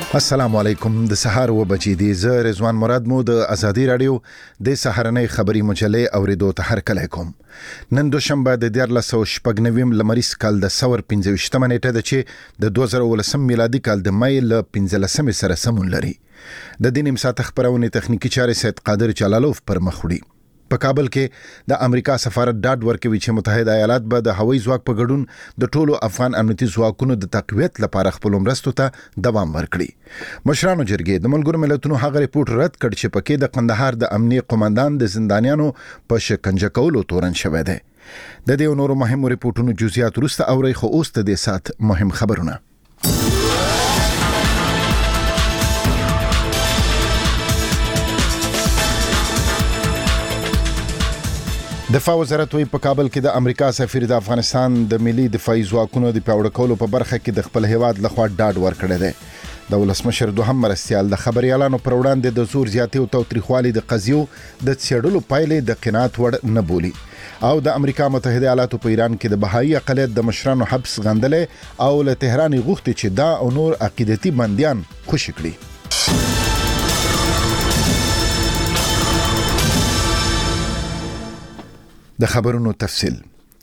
السلام علیکم د سحر و بجې دی ز رضوان مراد مو د ازادي رادیو د سحرنې خبری مجلې اوریدو ته هر کله کوم نن دوشنبه د 1499 لمریز کال د 15 نیټه د چې د 2019 میلادي کال د مای ل 15 سره سمون لري د دینیم سات خبرونه تخنیکی چارې سید قادر جلالوف پر مخوړي په کابل کې د امریکا سفارت ډاډ ورکوي چې متحده ایالات به د هوایي ځواک په ګډون د ټولو افغان امنیتي ځواکونو د تقویت لپاره خپل مرستو ته دوام ورکړي. مشرانو جرګې د ملګرو ملتونو هغه ریپورت رد کړ چې پکې د قندهار د امنیه قوماندان د زندانیانو په شکنجه کولو تورن شوی دی. د دې نورو مهمو ریپورتونو جزئیات وروسته اوري، خو اوس د دې سات مهم خبرونه. دفاع وزارت وی په کابل کې د امریکا سفیر د افغانستان د ملي دفاعي ځواکونو د پیاوړي کولو په برخه کې د خپل هیواد لخوا ډاډ ورکړی دی. د ولسمشر دوهم مرستیال د خبريالانو پر وړاندې د زور زیاتي او تاوتریخوالي د قضیو د څېړلو پایلې د قناعت وړ نه بولي او د امریکا متحده ایالاتو په ایران کې د بهایي اقلیت د مشرانو حبس غندلې او له تهران غوښتي چې دا او نور عقیدتي بنديان خوشي کړي. د خبرونو تفصیل.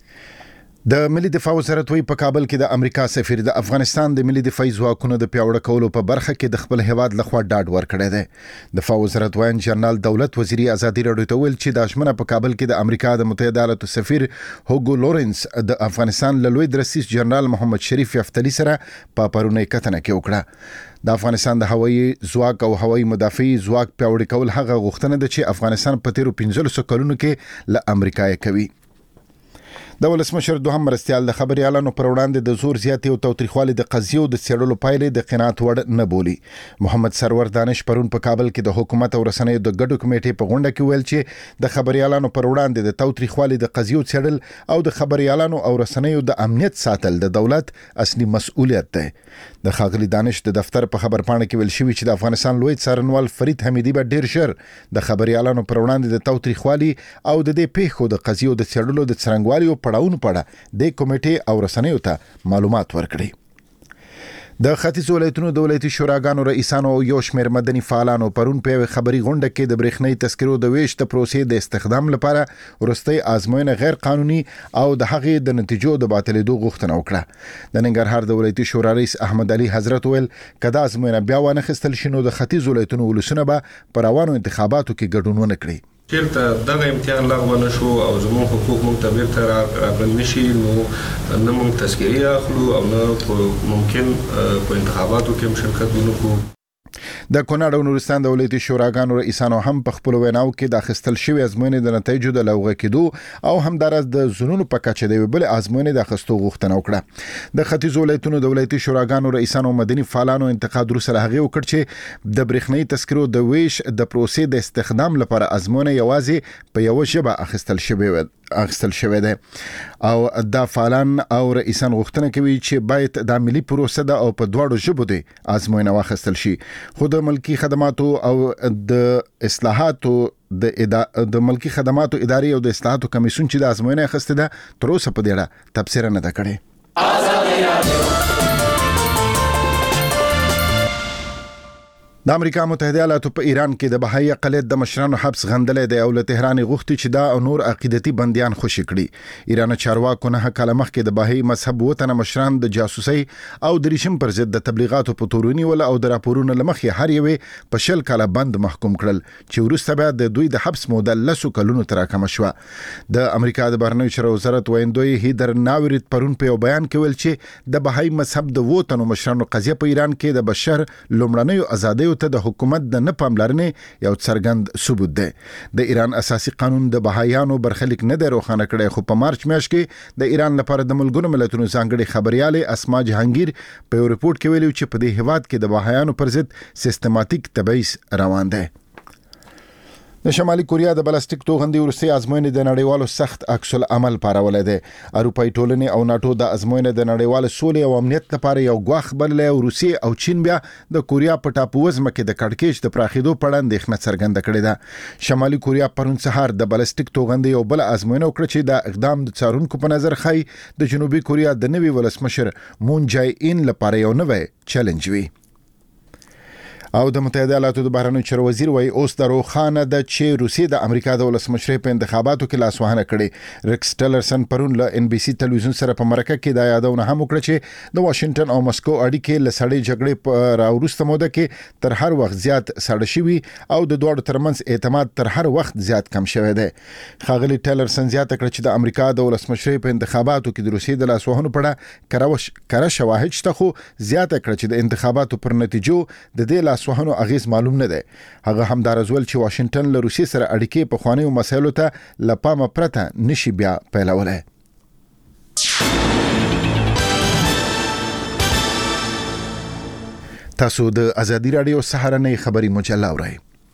د ملي دفاع وزارت وی په کابل کې د امریکا سفیر د افغانستان د ملي دفاعي ځواکونو د پیاوړي کولو په برخه کې د خپل هیواد لخوا ډاډ ورکړی دی. دفاع وزارت وایي جنرال دولت وزیری ازادي راډیو ته ویل چې د اشمنه په کابل کې د امریکا د متحده ایالاتو سفیر هوګو لورنس د افغانستان له لوی درسیس جنرال محمد شریف یفتلی سره په پرونی کتنه کې وکړه. د افغانستان د هوایي ځواک او هوایي مدافعي ځواک پیاوړي کول هغه غوښتنه ده چې افغانستان په تیرو 15 کلونو کې له امریکا کوي. د ولسمشر دوهم مرستیال د خبريالانو پر وړاندې د زور زیاتي او تاوتریخوالي د قضیو د څېړلو پایلې د قناعت وړ نه بولي. محمد سرور دانش پرون په کابل کې د حکومت او رسنیو د ګډو کمیټې په غونډه کې ویل چې د خبريالانو پر وړاندې د تاوتریخوالي د قضیو څېړل او د خبريالانو او رسنیو د امنیت ساتل د دولت اصلي مسؤلیت دی. د خاغلی دانش د دفتر په خبرپاڼه کې ویل شوی چې د افغانستان لوی څارنوال فرید حمیدي به ډیر ژر د خبريالانو پر وړاندې د تاوتریخوالي او د دې پیښو د قضیو د څېړلو د څرنګوالي پړاوونو په اړه د کمیټې او رسنیو ته معلومات ورکړي. د ختیځ ولایتونو د ولایتي شوراګانو رئیسانو او یو شمېر مدني فعالانو پرون په خبري غونډه کې د برېښنايي تذکرو د ویش د پروسې د استخدام لپاره ورستۍ آزموینه غیر قانوني او د هغې د نتیجو د باطلېدو غوښتنه وکړه. د ننګرهار د ولایتي شورا رئیس احمد علي حضرت ویل کدا آزموینه بیا ونخستل شي نو د ختیځ ولایتونو ولسونه به پر روانو انتخاباتو کې ګډون ونه کړي. چیرته دغه امتحان لغوه نشو او زموږ حقوق مونږ ته بیرته راغلل نشي نو نه مونږ تذکرې اخلو او نه ممکن په انتخاباتو کې هم شرکت ونکړو. د کونړ او نورستان د ولایتي شوراګانو رئیسانو هم په خپل ویناو کې د اخیستل شوی ازموینې د نتایجو د لغوه کېدو او هم دراز د زونونو په کچه د بل ازموینې د اخیستو غوښتنه وکړه. د ختیځ ولایتونو د ولایتي شوراګانو رئیسانو مدني فعالانو انتقاد وروسته هغه وکړ چې د برېښنايي تذکرو د ویش د پروسې د استخدام لپاره ازموینه یوازې په یو ژبه اخیستل شوی دی او د فعالان او رئیسان غوښتنه کوي چې باید د ملي پروسه د او په دواړو ژبو د ازموینه واخیستل شي. خو د ملکی خدماتو او د اصلاحاتو د ملکی خدماتو ادارې او د اصلاحاتو کمیسیون چې د ازموینه اخیسته ده تر اوسه په دې اړه تبصره نه ده کړې. د امریکا متحده ایالاتو په ایران کې د بهایي اقلیت د مشرانو حبس غندلې دی او له تهران غوښتي چې دا او نور عقیدتي بنديان خوشي کړي. ایران چارواکو نه کله مخکې د بهایي مذهب وطن مشران د جاسوسي او د ریشم پر ضد د تبلیغاتو په تورونی ول او د راپورونو لمخې هر یوې په شل کاله بند محکوم کړل چې وروسته بیا د دوی د حبس موده لسو کلونو تراکم شو. د امریکا د بهرنیو چارو وزارت ویندوی هیدر ناورید پرون په بیان کې ویل چې د بهایي مذهب د وطن مشرانو قضیه په ایران کې د بشر لومړنیو ازادیو ته د حکومت د نه پاملرنې یو څرګند ثبوت دی. د ایران اساسي قانون د بهایانو برخلیک نه دی روښانه کړی، خو په مارچ میاشت کې د ایران لپاره د ملګرو ملتونو ځانګړي خبرياله اسما جهانگیر په یو ریپورت کې ویلي چې په دې هیواد کې د بهایانو پر ضد سیستماتیک تبعیض روان دی. د شمالي کوریا د بلستیک توغندي ورسي ازموینې د نړیوالو سخت عکس العمل پارولې ده. اروپای ټولنې او ناتو د ازموینې د نړیوال سولې او امنیت لپاره یو غواخ بللې او روسي او چین بیا د کوریا په ټاپو وزمه کې د کډکېچ د پراخېدو په اړه اندېښنه څرګنده کړې ده. شمالي کوریا پرون سهار د بلستیک توغندي یو بل ازموینه وکړه چې د اقدام د څارونکو په نظر خای د جنوبي کوریا د نوي ولسمشر مون جای ان لپاره یو نوې چیلنج وي. او د متحده ایالاتو د بهرنیو چارو وزیر وایي اوس د روخانه د چې روسیې د امریکا د ولسمشر په انتخاباتو کې لاسوهنه کړي. ریکس ټیلرسن پرون له ان بي سي ټلویزیون سره په مرکه کې دا یادونه هم وکړه چې د واشنگټن او مسکو اړیکې له سړې جګړې په راوروسته موده کې تر هر وخت زیات سړې شوي او د دوه ترمنځ اعتماد تر هر وخت زیات کم شوی دی. ښاغلي ټیلرسن زیاته کړه چې د امریکا د ولسمشر په انتخاباتو کې د روسیې د لاسوهنو په اړه کره شواهد شته، خو زیاته کړه چې د انتخاباتو پر نتیجو د دې لاسوهنو اغیز معلوم نه دی. هغه هم دا رزول چې واشنگټن له روسیې سره اړیکې په خوانیو مسایلو ته لپامه پرته نشي بیا پیلولای. تاسو د ازادي رادیو سهارنۍ خبري مجله اورئ.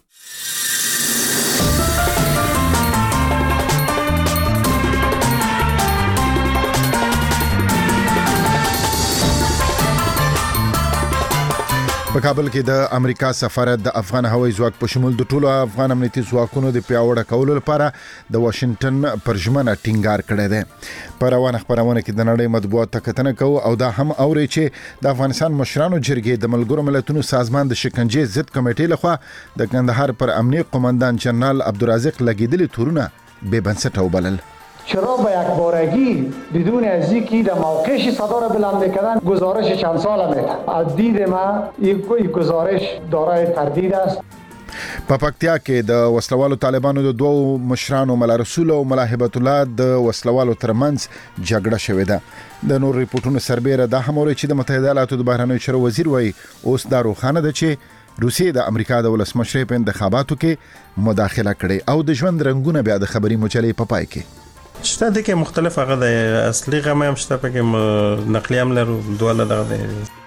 په کابل کې د امریکا سفارت د افغان هوایي ځواک په شمول د ټولو افغان امنیتي ځواکونو د پیاوړه کولو لپاره د واشنگټن پر ژمنه ټینګار کړی دی. په روانه خبرونه کې د نړۍ مطبوعات ته کتنه کوو او دا هم اوري چې د افغانستان مشرانو جرګې د ملګرو ملتونو سازمان د شکنجې ضد کمیټې لخوا د کندهار پر امنیه قومندان جنرال عبدالرزاق لګیدلي تورونه بې بنسټه وبلل. چرا با یک بارگی بدون از اینکه در موقعش صدا را بلند کردن گزارش چند ساله میده؟ از دید من این گزارش دارای تردید است. په پکتیا کې د وسلوالو طالبانو د دوو مشرانو ملا رسول او ملا هبت الله د وسلوالو ترمنځ جګړه شوې ده. د نور ریپورتونو سربېره دا هم اوري چې د متحده ایالاتو د بهرنیو چارو وزیر وایي اوس دا روښانه ده چې روسیې د امریکا د ولسمشر په انتخاباتو کې مداخله کړې او د ژوند رنگونه بیا د خبري مجلې په پای کې شته د کې مختلف هغه د اصلي غم هم شته پکې نقلي هم لرو دواله دغه دی.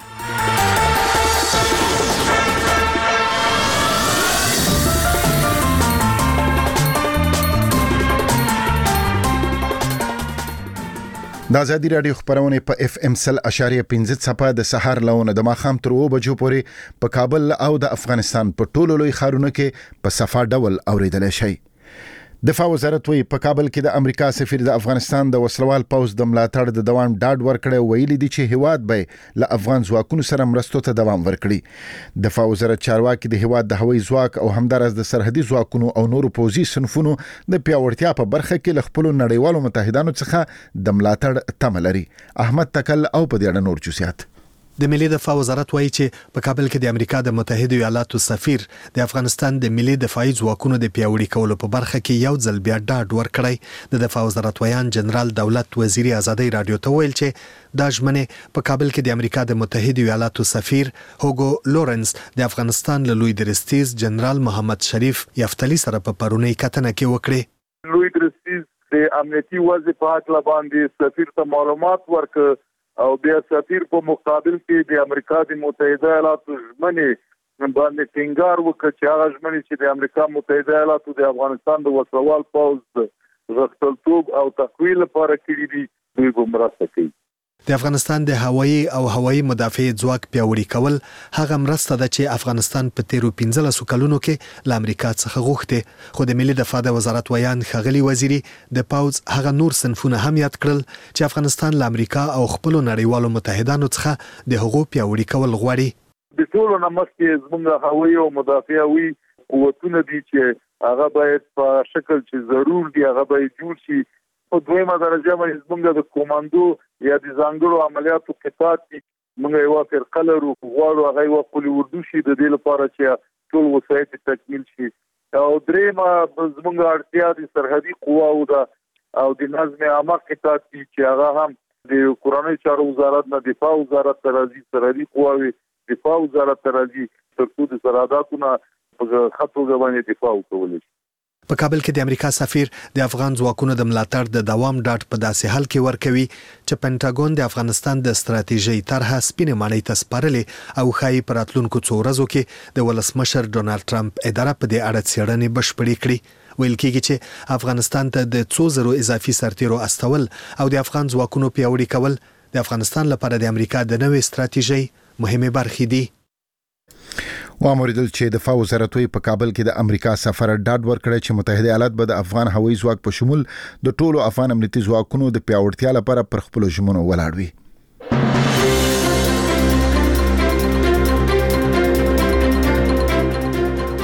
د ازادي رادیو خبرونه په اف ام 100.15 صفه د سحر لونه د ماخام تر 2 بجو پورې په کابل او د افغانستان په ټولو لوی ښارونو کې په صفه ډول اوریدل شي. دفاع وزارت وی په کابل کې د امریکا سفیر د افغانستان د وسلوال پوز د ملاتړ د دوام ډاډ ورکړی، ویلي دي چې هیواد به له افغان ځواکونو سره مرستو ته دوام ورکړي. دفاع وزارت چارواکي د هیواد د هوایي ځواک او همدارس د سرحدي ځواکونو او نورو پوځي صنفونو د پیاوړتیا په برخه کې له خپلو نړیوالو متحدانو څخه د ملاتړ تمه لري. احمد تکل او په دې اړه نور جزئیات. د ملي دفاع وزارت وایي چې په کابل کې د امریکا د متحده ایالاتو سفیر د افغانستان د ملي دفاعي ځواکونو د پیاوړي کولو په برخه کې یو ځل بیا ډاډ ورکړی. د دفاع وزارت ویان جنرال دولت وزیری ازادي رادیو ته ویل چې دا ژمنه په کابل کې د امریکا د متحده ایالاتو سفیر هوګو لورنس د افغانستان له لوی درستیز جنرال محمد شریف یفتلی سره په پرونی کتنه کې وکړي. لوی درستیز د امنیتي وضع په اړه باندې سفیر ته معلومات ورکړ او بیا سفیر په مقابل کې د امریکا د متحده ایالاتو ژمنې باندې ټینګار وکړ چې هغه ژمنې چې د امریکا متحده ایالاتو د افغانستان د وسلوال پوځ د غښتلتوب او تقویه لپاره کړي دي دوی به مرسته کوي. د افغانستان د هوایي او هوایي مدافع ځواک پیاوړي کول هغه مرسته ده چې افغانستان په 13 کلونو کې له امریکا څخه غوښته، خو د ملي دفاع د وزارت ویان ښاغلي وزیری د پوز هغه نور صنفونه هم یاد کړل چې افغانستان له امریکا او خپل نړیوالو متحدانو څخه د هغو پیاوړي کول غواړي. د ټولو نمسته زموږ هوایي او مدافعوي قوتونه دي چې هغه باید په شکل چې ضرور دی هغه باید جوړ شي. په دویمه درجه باندې زموږ د کوماندو یا د ځانګړو عملیاتو قطاعت موږ یو فرقه لرو غواړو هغه یو قوي اردو شي د دې لپاره چې ټول وسایط تکمیل شي. او دریمه زموږ اړتیا د سرحدي قواو ده او د نظم عامه قطاعت چې هغه هم د کورنۍ چارو وزارت نه دفاع وزارت ته راځي، سرحدي قواوي دفاع وزارت ته راځي ترڅو د سرحداتو په خطو باندې دفاع وکړي. په کابل کې د امریکا سفیر د افغان ځواکونو د ملاتړ د دوام ډاډ په داسې حال کې ورکوي چې پینټاګون د افغانستان د ستراتیژۍ طرحه سپینې ماڼۍ ته سپارلې او ښایي په راتلونکو څو ورځو کې د ولسمشر ډونالډ ټرمپ اداره په دې اړه څېړنې بشپړې کړي. ویل کېږي چې افغانستان ته د 200 اضافي سرتیرو استول او د افغان ځواکونو پیاوړي کول د افغانستان لپاره د امریکا د نوې ستراتیژۍ مهمه برخې دي. واموریدل چې دفاع وزارت په کابل کې د امریکا سفیر ډاډ ورکړی چې متحده ایالات به د افغان هوایي ځواک په شمول د ټولو افغان امنیتي ځواکونو د پیاوړتیا لپاره پر خپل ژمنو ولاړ وي.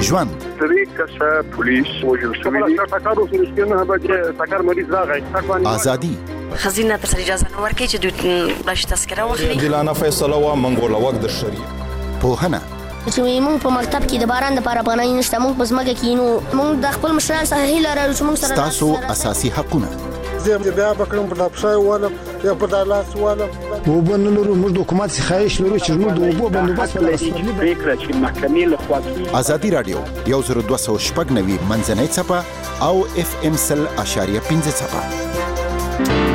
ژوند طریقه پولیس وجود شوی ټاکارو سرشتنه به ټاکار مریض راغی ازادي خزینه تر اجازه نه ورکړي چې دوی بلش تذکره واخلي دلانه فیصله وا منګول وخت د شریعت پوهنه چې موږ په مکتب کې د باران د لپاره پناه نشته موږ په ځمکه کې نو موږ د خپل مشران سره هیله لرو چې موږ سره تاسو اساسي حقونه زه بیا بکرم په تاسو ولم یا په دالاس ولم وبنلو موږ د حکومت خواهش لرو چې موږ د وبو بندوبست په فکر چې محکمې له خوا ازادي رادیو 10290 منځنۍ صفه او FM 100.5 صفه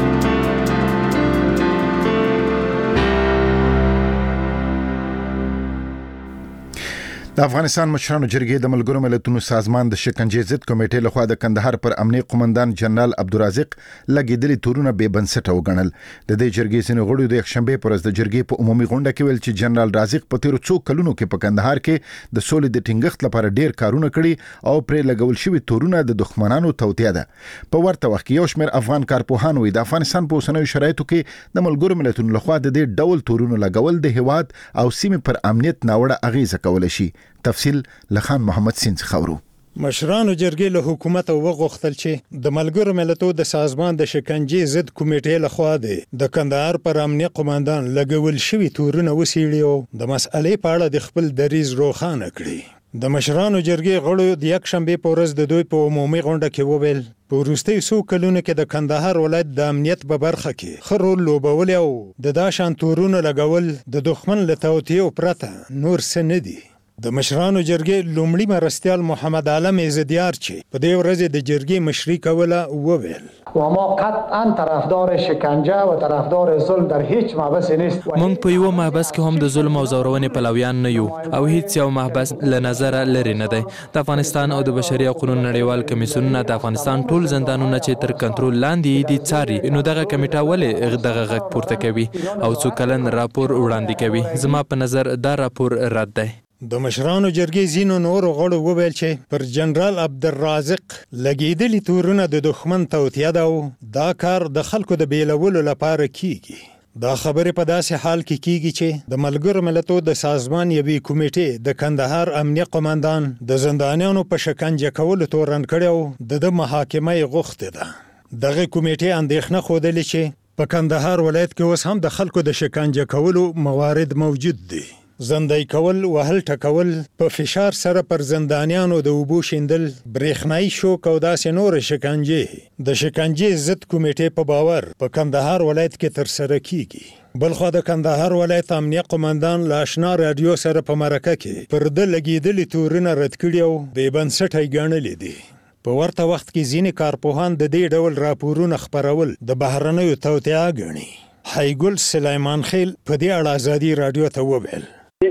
د افغانستان مشرانو جرګې د ملګرو ملتونو سازمان د شکنجې ضد کمیټې لخوا د کندهار پر امنیه قومندان جنرال عبدالرازق لګیدلي تورونه بې بنسټه وګڼل. د دې جرګې ځینې غړو د یکشنبه پر ورځ د جرګې په عمومي غونډه کې ویل چې جنرال رازق په تیرو څو کلونو کې په کندهار کې د سولې د ټینګښت لپاره ډیر کارونه کړي او پرې لګول شوی تورونه د دښمنانو توطیه ده. په ورته وخت کې یو شمېر افغان کارپوهان وایي د افغانستان په اوسنیو شرایطو کې د ملګرو ملتونو لخوا د دې ډول تورونه لګول د هیواد او سیمې پر امنیت ناوړه اغیزه کولای شي. تفصیل لخان محمد سینځ خورو. مشرانو جرګې له حکومت وغوښتل چې د ملګرو ملتونو د سازمان د شکنجې ضد کمیټې لخوا د کندهار پر امنیه قومندان لګول شوی تورونه وسیړي او د مسئلې په اړه د خپل دریځ روښانه کړي. د مشرانو جرګې غړو د یکشنبه په ورځ د دوی په عمومي غونډه کې وویل په وروستیو څو کلونو کې د کندهار ولایت د امنیت په برخه کې ښه رول لوبولی او د دا شان تورونه لګول د دښمن له توطیې پرته نور څه نه دي. د مشرانو جرګې لومړي مرستیال محمد عالم عزدیار چې په دې ورځ د جرګې مشري کوله وویل و ما قطعا طرفدار شکنجه و طرفدار ظلم در هیچ محبس نیست. مونږ په یو محبس کې هم د ظلم او زورونې پلویان نه یو او هیڅ یو محبس له نظر لري نه دی. د افغانستان او د بشري حقوقو نړیوال کمیسیونونه د افغانستان ټول زندانونه چې تر کنټرول لاندې دي څاري نو دغه کمیټه ولې دغه غږ پورته کوي او څو کلن راپور وړاندې کوي. زما په نظر دا راپور رد دی. د مشرانو جرګې ځینو نورو غړو وویل چې پر جنرال عبدالرازق لګیدلي تورونه د دښمن توطیه ده او دا کار د خلکو د بیلولو لپاره کیږي. دا خبرې په داسې حال کې کیږي چې د ملګرو ملتونو د سازمان یوې کمیټې د کندهار امنیه قومندان د زندانیانو په شکنجه کولو تورن کړی او د محاکمه یې غوښتې ده. دغه کمیټې اندېښنه ښودلې چې په کندهار ولایت کې اوس هم د خلکو د شکنجه کولو موارد موجود دي. زندای کول وهل ټکول په فشار سره پر زندانیانو د اوبو شیندل برېښنايي شوک او داسې نور شکنجې د شکنجې ضد کمیټې په باور په کندهار ولایت کې ترسره کیږي. بلخو د کندهار ولایت امنیه قومندان له آشنا رادیو سره په مرکه کې پر د لګیدلي تورونه رد کړي او بې بنسټه ګڼلي دي. په ورته وخت کې ځینې کارپوهان د دې ډول راپورونه خپرول د بهرنیو توطیه ګڼي. حیګل سلیمان خیل په دې اړه ازادي رادیو ته وویل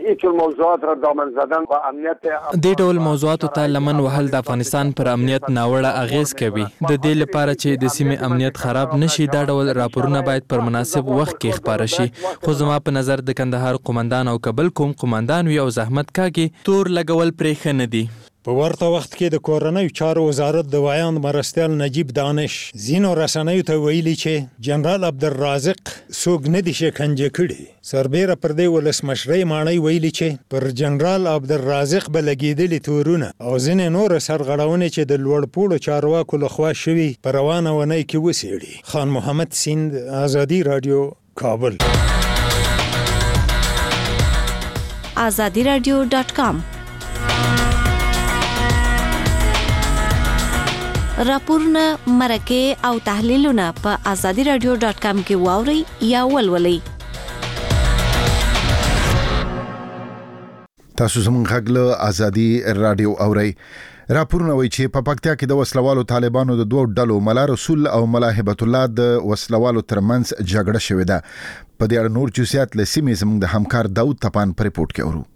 دې ډول موضوعاتو ته لمن وهل د افغانستان پر امنیت ناوړه اغیز کوي. د دې لپاره چې د سیمې امنیت خراب نشي دا ډول راپورونه باید پر مناسب وخت کې خپاره شي. خو زما په نظر د کندهار قومندان او کابل کوم قومندان وي او زحمت کاږي تور لګول پرې ښه نه دي. په ورته وخت کې د کورنیو چارو وزارت د وایان مرستیال نجیب دانش ځینو رسنیو ته ویلي چې جنرال عبدالرازق څوک نه دي شکنجه کړي. سربیره پر دې ولسمشرۍ ماڼۍ ویلي چې پر جنرال عبدالرازق به لګېدلي تورونه او ځینې نور سرغړونې چې د لوړپوړو چارواکو لخوا شوي په روانه اونۍ کې وڅېړي. خان محمد سیند، ازادي رادیو، کابل. azadiradio.com راپورونه، مرکې او تحلیلونه په azadiradio.com کې واورئ یا ولولئ. تاسو زموږ غږ له ازادي رادیو اورئ. راپورونه وایي چې په پکتیا کې د وسلوالو طالبانو د دوه ډلو ملا رسول او ملا هبت الله د وسلوالو ترمنځ جګړه شوې ده. په دې اړه نور جزئیات له سیمې زموږ د همکار داود تپان په ریپورت کې اورو.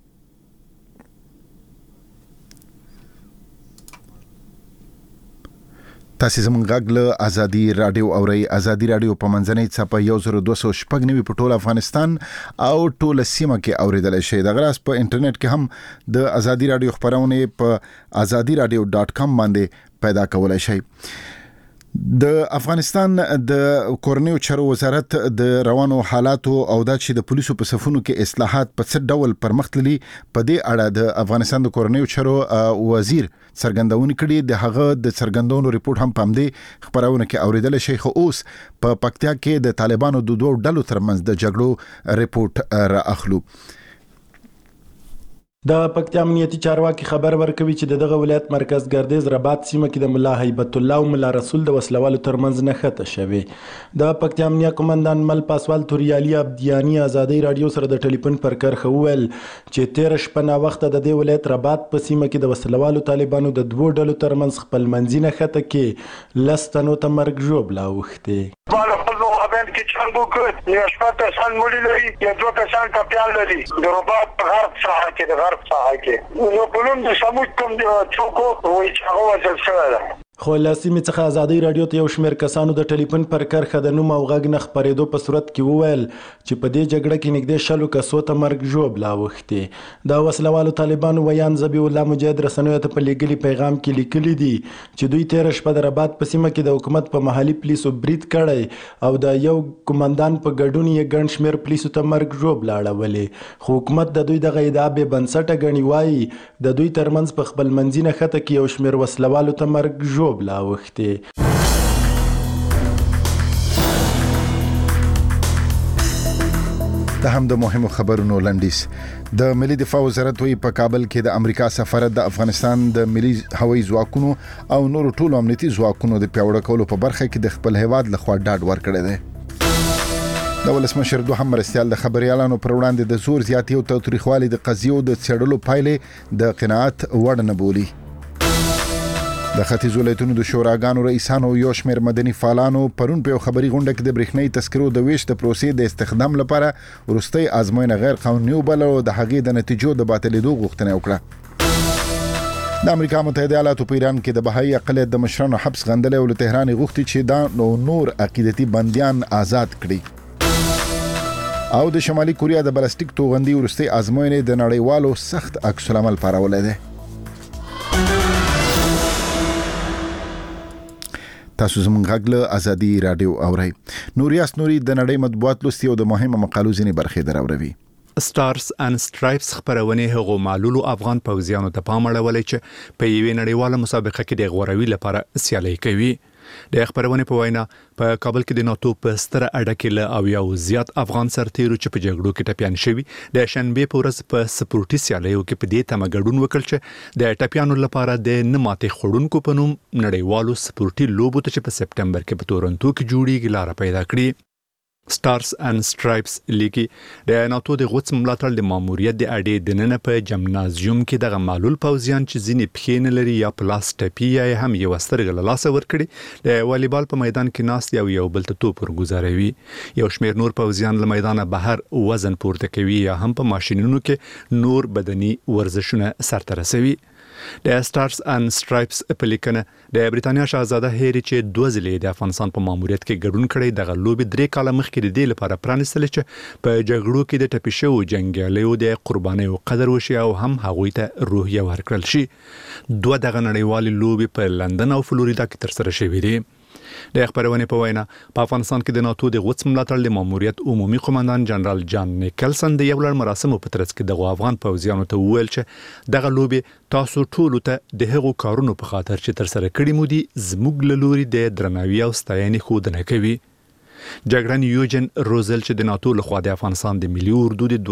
تاسو زموږ غږ له ازادي رادیو اورئ. ازادي رادیو په منځنۍ څپه 10290 په ټول افغانستان او ټول سیمه کې اوریدل شي. د غراس په انټرنیټ کې هم د ازادي رادیو خبرونه په azadiradio.com باندې پیدا کولای شي. د افغانستان د کورنیو چارو وزارت د روانو حالاتو او د چې د پولیسو په صفونو کې اصلاحات په څه ډول پرمختللي په دې اړه د افغانستان د کورنیو چارو وزیر څرګندونه کړې د هغه د څرګندونو ریپورت هم پام دی خبرونه کې اوریدل شي خو اوس په پکتیا کې د طالبانو د دوه ډلو ترمنځ د جګړو ریپورت را اخلو. د پکتیا امنیتي چارواکي خبر ورکوي چې دغه ولایت مرکز ګردیز رباط سیمه کې د ملا هیبت الله او ملا رسول د وسلوالو ترمنځ نښته شوې. د پکتیا امنیه کمانډان مل پاسوال توریالي عبدیانی ازادي رادیو سره د ټلیفون پر کرخه وویل چې 13 شپه نا وخت د دې ولایت رباط په سیمه کې د وسلوالو طالبانو د دوه ډلو ترمنځ خپل منځي نښته کې لستنو ته مرګ ژوبله اوښتې. کې چنګ وکړ یو شپه کسان مړي لري یا دوه کسان ټپیان لري د رباط په غرب ساحه کې نو په نوم د سموت کوم چوکو وایي چې هغه وځل شوی ده. خو له سیمې څخه ازادي رادیو ته یو شمېر کسانو د ټلیفون پر کرخه د نوم او غږ نه خپرېدو په صورت کې وویل چې په دې جګړه کې نږدې 100 کسو ته مرګ ژوبله اوښتې. د وسلوالو طالبانو ویان ذبیح الله مجاهد رسنیو ته په لیږلي پیغام کې لیکلي دي چې دوی 13 شپه د رباط په سیمه کې د حکومت په محلي پولیسو برید کړی او د یو کمانډان په ګډون یې ګڼ شمېر پولیسو ته مرګ ژوبله اړولې. خو حکومت د دوی دغه ادعا بې بنسټه ګڼي، وایي د دوی ترمنځ په خپل منځي نښته کې یو شمېر وسلوالو ته مرګ ژوبله اوښتې. د هم د مهمو خبرونو لنډیس. د ملي دفاع وزارت وی په کابل کې د امریکا سفارت د افغانستان د ملي هوایي ځواکونو او نورو ټولو امنیتي ځواکونو د پیاوړه کولو په برخه کې د خپل هیواد لخوا ډاډ ورکړی دی. د ولسمشر دوهم مرستیال د خبريالانو پر وړاندې د زور زیاتی او تاریخوالي د قضیو د څېړلو پایلې د قناعت وړ نه بولي. د ختیځ ولایتونو د شوراګانو رئیسانو یو شمېر مدني فعالانو پرون په خبري غونډه کې د برېښنايي تذکرو د ویش د پروسې د استخدام لپاره وروستۍ ازموینه غیر قانوني وبلله او د هغې د نتیجو د باطلېدو غوښتنه وکړه. د امریکا متحده ایالاتو په ایران کې د بهایي اقلیت د مشرانو حبس غندل او له تهران غوښتي چې دا نور عقیدتي بنديان آزاد کړي. او د شمالي کوریا د بلستیک توغندي وروستۍ ازموینه د نړیوالو سخت عکس العمل پارولې ده. تاسو زموږ غږ له ازادي رادیو اورئ. نوریاس نوري د نړۍ مطبوعات لوستي او د مهمه مقالو ځینې برخې دراوروي. سټارز اند سټرایپس خبرونه هغو معلولو افغان پوځیانو ته پام اړولې چې په یوې نړیواله مسابقه کې د غوروي لپاره سیالي کوي. د خبرونه په وینا په کابل کې د ناتو په ستر اډه کې له او یو زیات افغان سرتیرو چې په جګړو کې ټپيان شوي د شنبه په ورځ په سپورټي سیالیو کې په دې تمه ګډون وکړ چې د ټپيانو لپاره د نماته خړونکو په نوم نړیوالو سپورټي لوبو ته چې په سپټمبر کې په تورنټو کې جوړیږي لار پیدا کړې. سټارز اند سټرایپس لیکي د ناتو د غوڅ ملاتړ د ماموریت د اډې د نن په جمنازیوم کې د معلول پوځیان چې ځینې پښې نه لري یا پلاس ټپي یا هم یو سترګل له لاسه ورکړي د والیبال په میدان کې ناست یو بل ته توپ ورګزاروي. یو شمېر نور پوځیان له میدان بهر وزن پورته کوي یا هم په ماشينونو کې نور بدني ورزشونه سرته رسوي. د سټارز اند سټرایپس په لیکنه د بریتانیا شاهزاده هری چې دوه ځلې د افغانستان په ماموریت کې ګډون کړي د غلوب 3 کاله مخکې د دې لپاره پرانستل چې په جګړو کې د ټپي شوو جنگیالیو د قربانیو قدر وشي او هم هغوی ته روحیه ورکړل شي. دوه دغه نړیوالې لوبې په لندن او فلوریدا کې ترسره شوې دي. د خبرونه په وینا په افغانستان کې د ناتو د غوڅ ملاتړ د ماموریت عمومي قومندان جنرال جان نیکلسن د یو لړ مراسمو په ترڅ کې د افغان پوځیانو ته وویل چې دغه لوبې تاسو ټول ته د هغو کارونو په خاطر چې ترسره کړي مو دي زموږ له لوري د درناوي او ستاینې ښودنه کوي. جګړن یوجن روزل چې د ناتو لخوا د افغانستان د ملي اردو د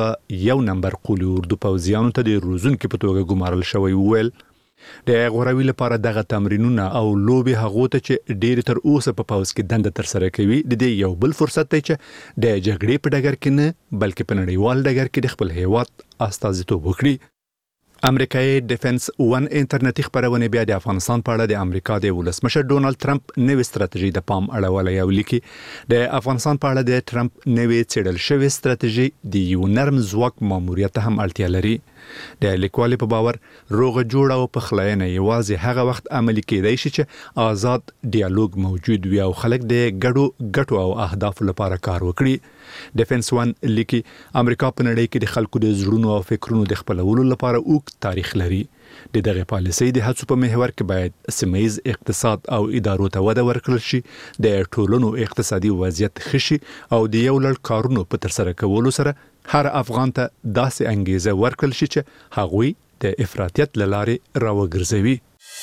201 نمبر قولي اردو پوځیانو ته د روزونکو په توګه ګمارل شوی وویل د غوروي لپاره دغه تمرینونه او لوبي هغه ته چې ډېر تر اوسه په پاوس کې دند تر سره کوي د دې یو بل فرصت دی چې د جګړې په ډګر کې نه بلکې په نړیوال ډګر کې د خپل هیواد استازیتوب وکړي. امریکایي ډیفنس ون انټرنیټي خبرونه بیا د افغانستان په اړه د امریکا د ولسمشر ډونالد ټرمپ نوې ستراتیژي د پام اړولې او لیکي د افغانستان په اړه د ټرمپ نوې څېړل شوې ستراتیژي د یو نرم ځواک ماموریت هم اړتیا لري. د لیکوال په باور روغه جوړه او پخلاینه یوازې هغه وخت عملي کېدای شي چې آزاد ډیالوګ موجود وي او خلک د ګډو او اهداف لپاره کار وکړي. ډیفنس ون لیکي امریکا په نړۍ کې د خلکو د زړونو او فکرونو د خپلولو لپاره اوږد تاریخ لري. د دغه پالیسۍ د هڅو په محور کې باید سیمه‌ییز اقتصاد او ادارو ته وده ورکړل شي، د ټولنو اقتصادي وضعیت ښه شي او د یو لړ کارونو په ترسره کولو سره هر افغان ته داسې انګیزه ورکړل شي چې هغوی د افراطیت له لارې راوګرځوي.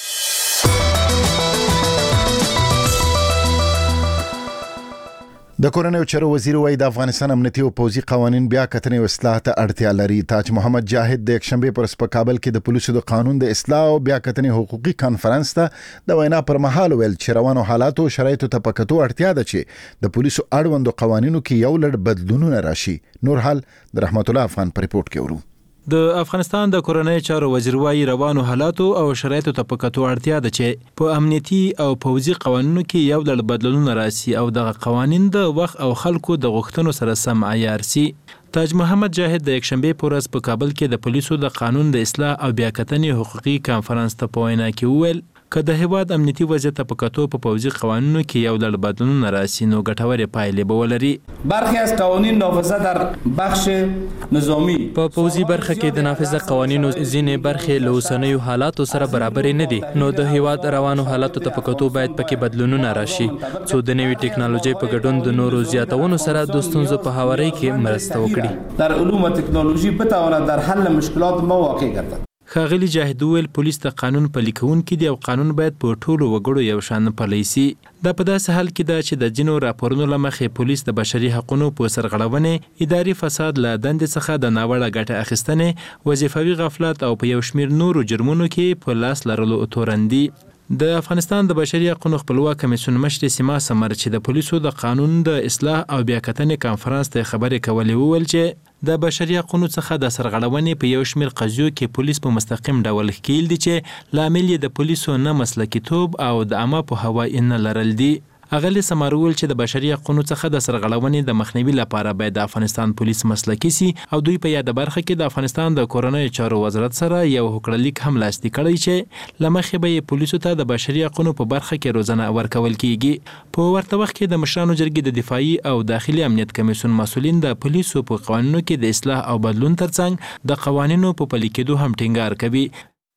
د کورنیو چارو وزیر وایي د افغانستان امنیتي او پوځي قوانین بیا کتنې او اصلاح ته اړتیا لري. تاج محمد جاهد د یکشنبه پر په کابل کې د پولیسو د قانون د اصلاح او بیا کتنې حقوقي کانفرنس ته د وینا پر مهال ویل چې روانو حالاتو او شرایطو ته پکتو اړتیا ده چې د پولیسو اړوندو قوانینو کې یو لړ بدلونونه راشي. نور حال د رحمت الله افغان پر ریپورت کې ورو. د افغانستان د کورنیو چارو وزیر وایي روانو حالاتو او شرایطو ته پکتو اړتیا ده چې په امنیتي او پوځي قوانینو کې یو ډول بدلونونه راسي او دغه قوانین د وخت او خلکو د غوښتنو سره سم عیار سي. تاج محمد جاهد د یکشنبه په ورځ په کابل کې د پولیسو د قانون د اصلاح او بیا کتنې حقوقي کانفرنس ته په وینا کې وویل که د هیواد امنیتي وضعیت په کتو په پوځي قوانینو کې یو ډول بدلونونه راسي نو ګټورې پایلې به ولري. برخی از قوانین نافذه در بخش نظامی په پوځي برخه کې د نافذه قوانینو ځینې برخې له اوسنیو حالاتو سره برابر نه دي، نو د هیواد روانو حالاتو ته په کتو باید پکې بدلونونه راشي څو د نوې ټکنالوژي په ګډون د نورو زیاتونو سره د ستونزو په هواري کې مرسته وکړي. در علوم و تکنولوژی بتواند در حل مشکلات مواقع گردد. ښاغلي جاهد وویل پولیس د قانون پلي کوونکي دي او قانون باید په ټولو وګړو یو شان پلی سي. دا په داسې حال کې ده چې د ځینو راپورونو له مخې پولیس د بشري حقوقو په سرغړونې، اداري فساد له دندې څخه د ناوړه ګټه اخیستنې، وظیفوي غفلت او په یو شمېر نورو جرمونو کې په لاس لرلو تورن دي. د افغانستان د بشري حقوقو خپلواک کمیسیون مشر سیما سمر چې د پولیسو د قانون د اصلاح او بیا کتنې کانفرنس ته خبرې کولې وویل چې د بشري حقوقو څخه د سرغړونې په یو شمېر قضیو کې پولیس په مستقیم ډول ښکیل دي چې لامل یې د پولیسو نه مسلکي توب او د عامه پوهاوی نه لرل دي. اغلی سمر وویل چې د بشري حقوقو څخه د سرغړونې د مخنیوي لپاره باید د افغانستان پولیس مسلکي سي او دوی په یاد برخه کې د افغانستان د کورنیو چارو وزارت سره یو هوکړلیک هم لاسلیک کړی چې لمخې به پولیسو ته د بشري حقوقو په برخه کې روزنه ورکول کیږي. په ورته وخت کې د مشرانو جرګې د دفاعي او داخلي امنیت کمیسیون مسؤلین د پولیسو په قوانینو کې د اصلاح او بدلون ترڅنګ د قوانینو په پلي کېدو هم ټینګار کوي.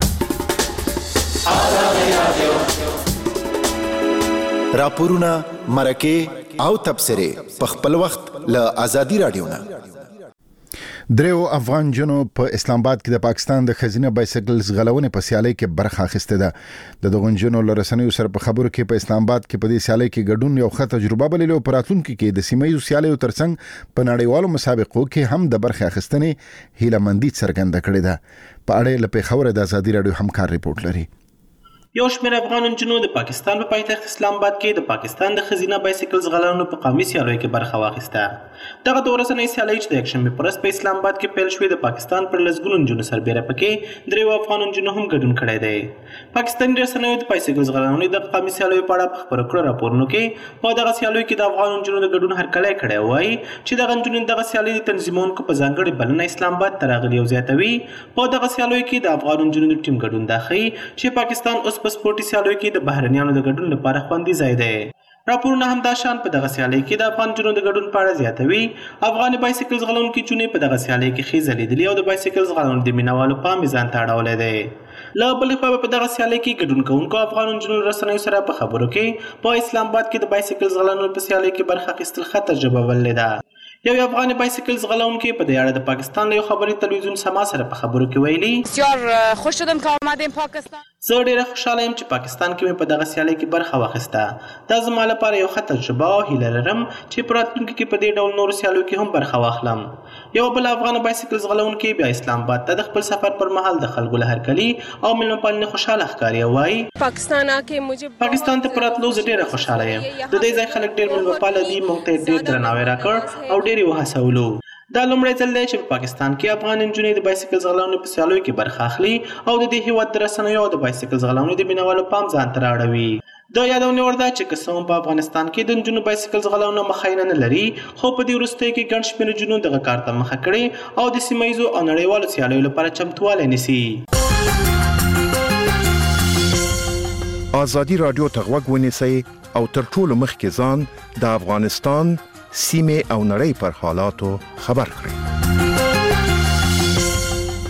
راپورونه، مرکه او تبصره په خپل وخت له آزادي رادیو نه. دریو افغان جنو په اسلام آباد کې د پاکستان د خزینه بایسیکل زغلونې په سیالي کې برخه اخیسته ده. د دغه جنو لرسنیو سره په خبرو کې په اسلام آباد کې په دې سیالي کې ګډون یو ښه تجربه بللې او پراتونکو کې د سیمایي سیالیو ترڅنګ په نړیوالو مسابقو کې هم د برخه اخیستنې هیله مندي څرګنده کړې ده. په اړه له پیښور د آزادي رادیو همکار ریپورت لري. یو شمېر افغان نجونو د پاکستان په پایتخت اسلام آباد کې د پاکستان د خزینه بایسیکل ځغلانو په قومي سیالیو کې برخه واخیسته. دغه د ورځنۍ سیالۍ چې د یکشنبې په ورځ په اسلام آباد کې پیل شوې د پاکستان پر لسګونو نجونو سربیره پکې دریو افغان نجونو هم ګډون کړی دی. پاکستاني رسنیو د بایسیکل ځغلانو د قومي سیالیو په اړه په خپرو کړو راپورونو کې په دغه سیالیو کې د افغان نجونو د ګډون هرکلی کړی وایي چې دغه نجونې دغه سیالۍ د تنظیمونکو په ځانګړې بلنه اسلام آباد ته راغلي او زیاتوي په دغه سیالیو کې د افغان نجونو د ټیم ګډون دا ښیي چې پاکستان اوس په سپورټي سیالیو کې د بهرنیانو د ګډون لپاره خوندي ځای دی. راپورونه هم دا شان په دغه سیالۍ کې د افغان جنونو د ګډون په اړه زیاتوي. افغان بایسیکل ځغلونکي جونې په دغه سیالۍ کې ښې ځلېدلي او د بایسیکل ځغلونو د مینوالو پام یې ځان ته اړولی دی. له بلې خوا په دغه سیالۍ کې ګډون کوونکو افغان نجونو رسنیو سره په خبرو کې په اسلام آباد کې د بایسیکل ځغلونو په سیالۍ کې برخه اخیستل ښه تجربه بللې ده. یو افغان بایسیکل ځغلونکی په دې اړه د پاکستان له یو خبري تلویزیون سما سره په خبرو کې ویلي بسیار خوش شدم که آمدیم پاکستان. زه ډیره خوشحاله یم چې پاکستان کې مې په دغه سیالۍ کې برخه واخیسته. دا زما لپاره یو ښه تجربه او هیله لرم چې په راتلونکي کې په دې ډول نورو سیالیو کې هم برخه واخلم. یو بل افغان بایسیکل ځغلونکی بیا اسلام آباد ته د خپل سفر پر مهال د خلکو له هرکلي او میلمه پالنې خوشحاله ښکاري او وایي پاکستان ته په راتلو زه ډیره خوشحاله یم. د دې ځای خلک ډیر میلمه پاله دي، موږ ته ډیر درناوی راکړ او ډیر یې وهڅولو. دا لومړی ځل دی چې په پاکستان کې افغان نجونې د بایسیکل ځغلونو په سیالیو کې برخه اخلي او د دې هیواد د رسنیو او د بایسیکل ځغلونو د مینوالو پام ځان ته رااړوي. دا یادونه وړ ده چې که څه هم په افغانستان کې د نجونو بایسیکل ځغلونو مخینه نه لري، خو په دې وروستیو کې ګڼ شمېر نجونو دغه کار ته مخه کړې او د سیمه ییزو او نړیوالو سیالیو لپاره چمتووالی نیسي. آزادي رادیو ته غوږ ونیسئ او تر ټولو مخکې ځان د افغانستان سیمې او نړۍ پر حالاتو خبر کړئ.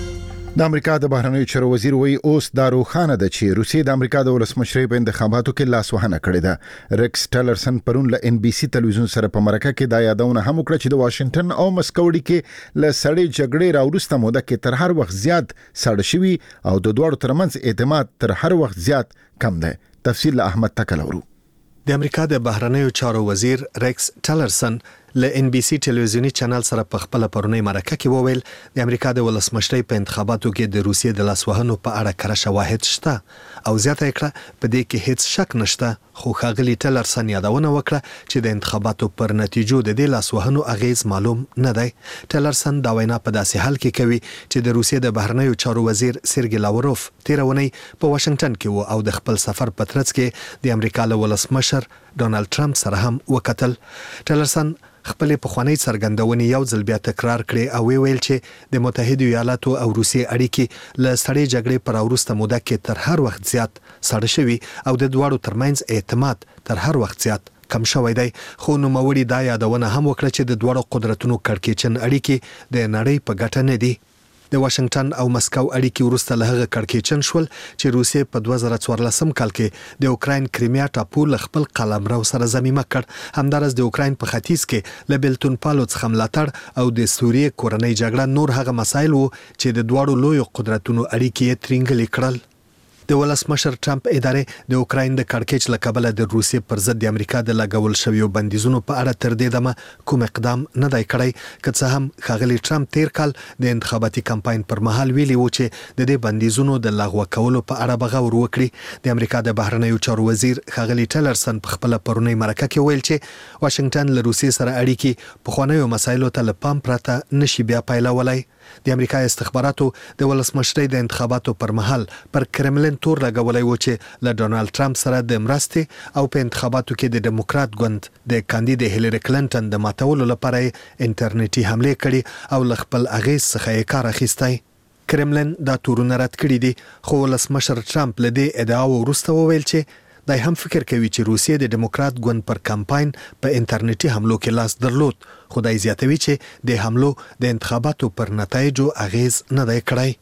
د امریکا د بهرنیو چارو وزیر وایي اوس دا روښانه ده چې روسیې د امریکا د ولسمشرۍ په انتخاباتو کې لاسوهنه کړې ده. ریکس ټیلرسن پرون له NBC تلویزیون سره په مرکه کې دا یادونه هم وکړه چې د واشنگټن او مسکو کې له سړې جګړې راوروسته موده کې تر هر وخت زیات ساړه شوي او د دوړو ترمنځ اعتماد تر هر وخت زیات کم ده. تفصیل له احمد تکلورو. د امریکا د بهرنیو چارو وزیر ریکس ټیلرسن له NBC ټلویزیونی چینل سره په خپل پرونی مرکه کې وویل د امریکا د ولسمشرۍ په انتخاباتو کې د روسیې د لاسوهنو په اړه کره شواهد شته او زیاته کړه په دې کې هیڅ شک نشته. خو ښاغلي ټیلرسن یادونه وکړه چې د انتخاباتو پر نتیجو د دې لاسوهنو اغیز معلوم نه دی. ټیلرسن دا وینا په داسې حال کې کوي چې د روسیې د بهرنیو چارو وزیر سرګی لاوروف تیرونی په واشنگټن کې وو او د خپل سفر په ترڅ کې د امریکا له ولسمشر ډونالد ټرمپ سره هم وکتل. ټیلرسن خپل پخوانی څرګندونې یو ځل بیا تکرار کړي او ویل چې د متحده ایالاتو او روسیې اړیکې له سړې جګړې پر وروسته موده کې تر هر وخت زیات سړې شوي او د دواړو ترمنځ اعتماد تر هر وخت زیات کم شوی دی. خو نوموړي دا یادونه هم وکړه چې د دواړو قدرتونو کړکېچن اړیکې د نړۍ په ګټه نه دي. د واشنگټن او مسکو اړیکې وروسته له هغه کړکېچن شول چې روسیې په 2014 کال کې د اوکراین کریمیا ټاپو له خپل قلمرو سره ضمیمه کړ. همدارس د اوکراین په ختیځ کې له بیلتون پالو څخه ملاتړ او د سوریې کورنۍ جګړه نور هغه مسایل وو چې د دواړو لویو قدرتونو اړیکې ترنګلې کړل. د ولسمشر ټرمپ ادارې د اوکراین د کړکېچ له کبله د روسیې پر ضد د امریکا د لګول شویو بندیزونو په اړه تر دې دمه کوم اقدام نه دی کړی. که څه هم ښاغلي ټرمپ تیر کال د انتخاباتي کمپاین پر مهال ویلي و چې د دې بندیزونو د لغوه کولو په اړه به غور وکړي. د امریکا د بهرنیو چارو وزیر ښاغلي ټیلرسن په خپل پرونی مرکه کې ویل چې واشنگټن له روسیې سره اړیکې په خوانیو مسایلو ته له پام پرته نشي بیا پیلولای. د امریکا استخباراتو د ولسمشرۍ د انتخاباتو پر مهال پر کرملین تور لګولای و چې له ډونالد ټرمپ سره د مرستې او په انتخاباتو کې د ډیموکرات ګوند د کاندید هیلری کلینټن د ماتولو لپاره انټرنیټي حمله کړې او له خپل اغیز څخه یې کار اخیستی. کرملین دا تورونه رد کړي دي. خو ولسمشر ټرمپ له دې ادعاو وروسته وویل چې دا هم فکر کوي چې روسیې د ډیموکرات ګوند پر کمپاین په انټرنیټي حملو کې لاس درلود. خدای زیاتوي چې د حملو د انتخاباتو پر نتایجو اغیز نه دی کړی.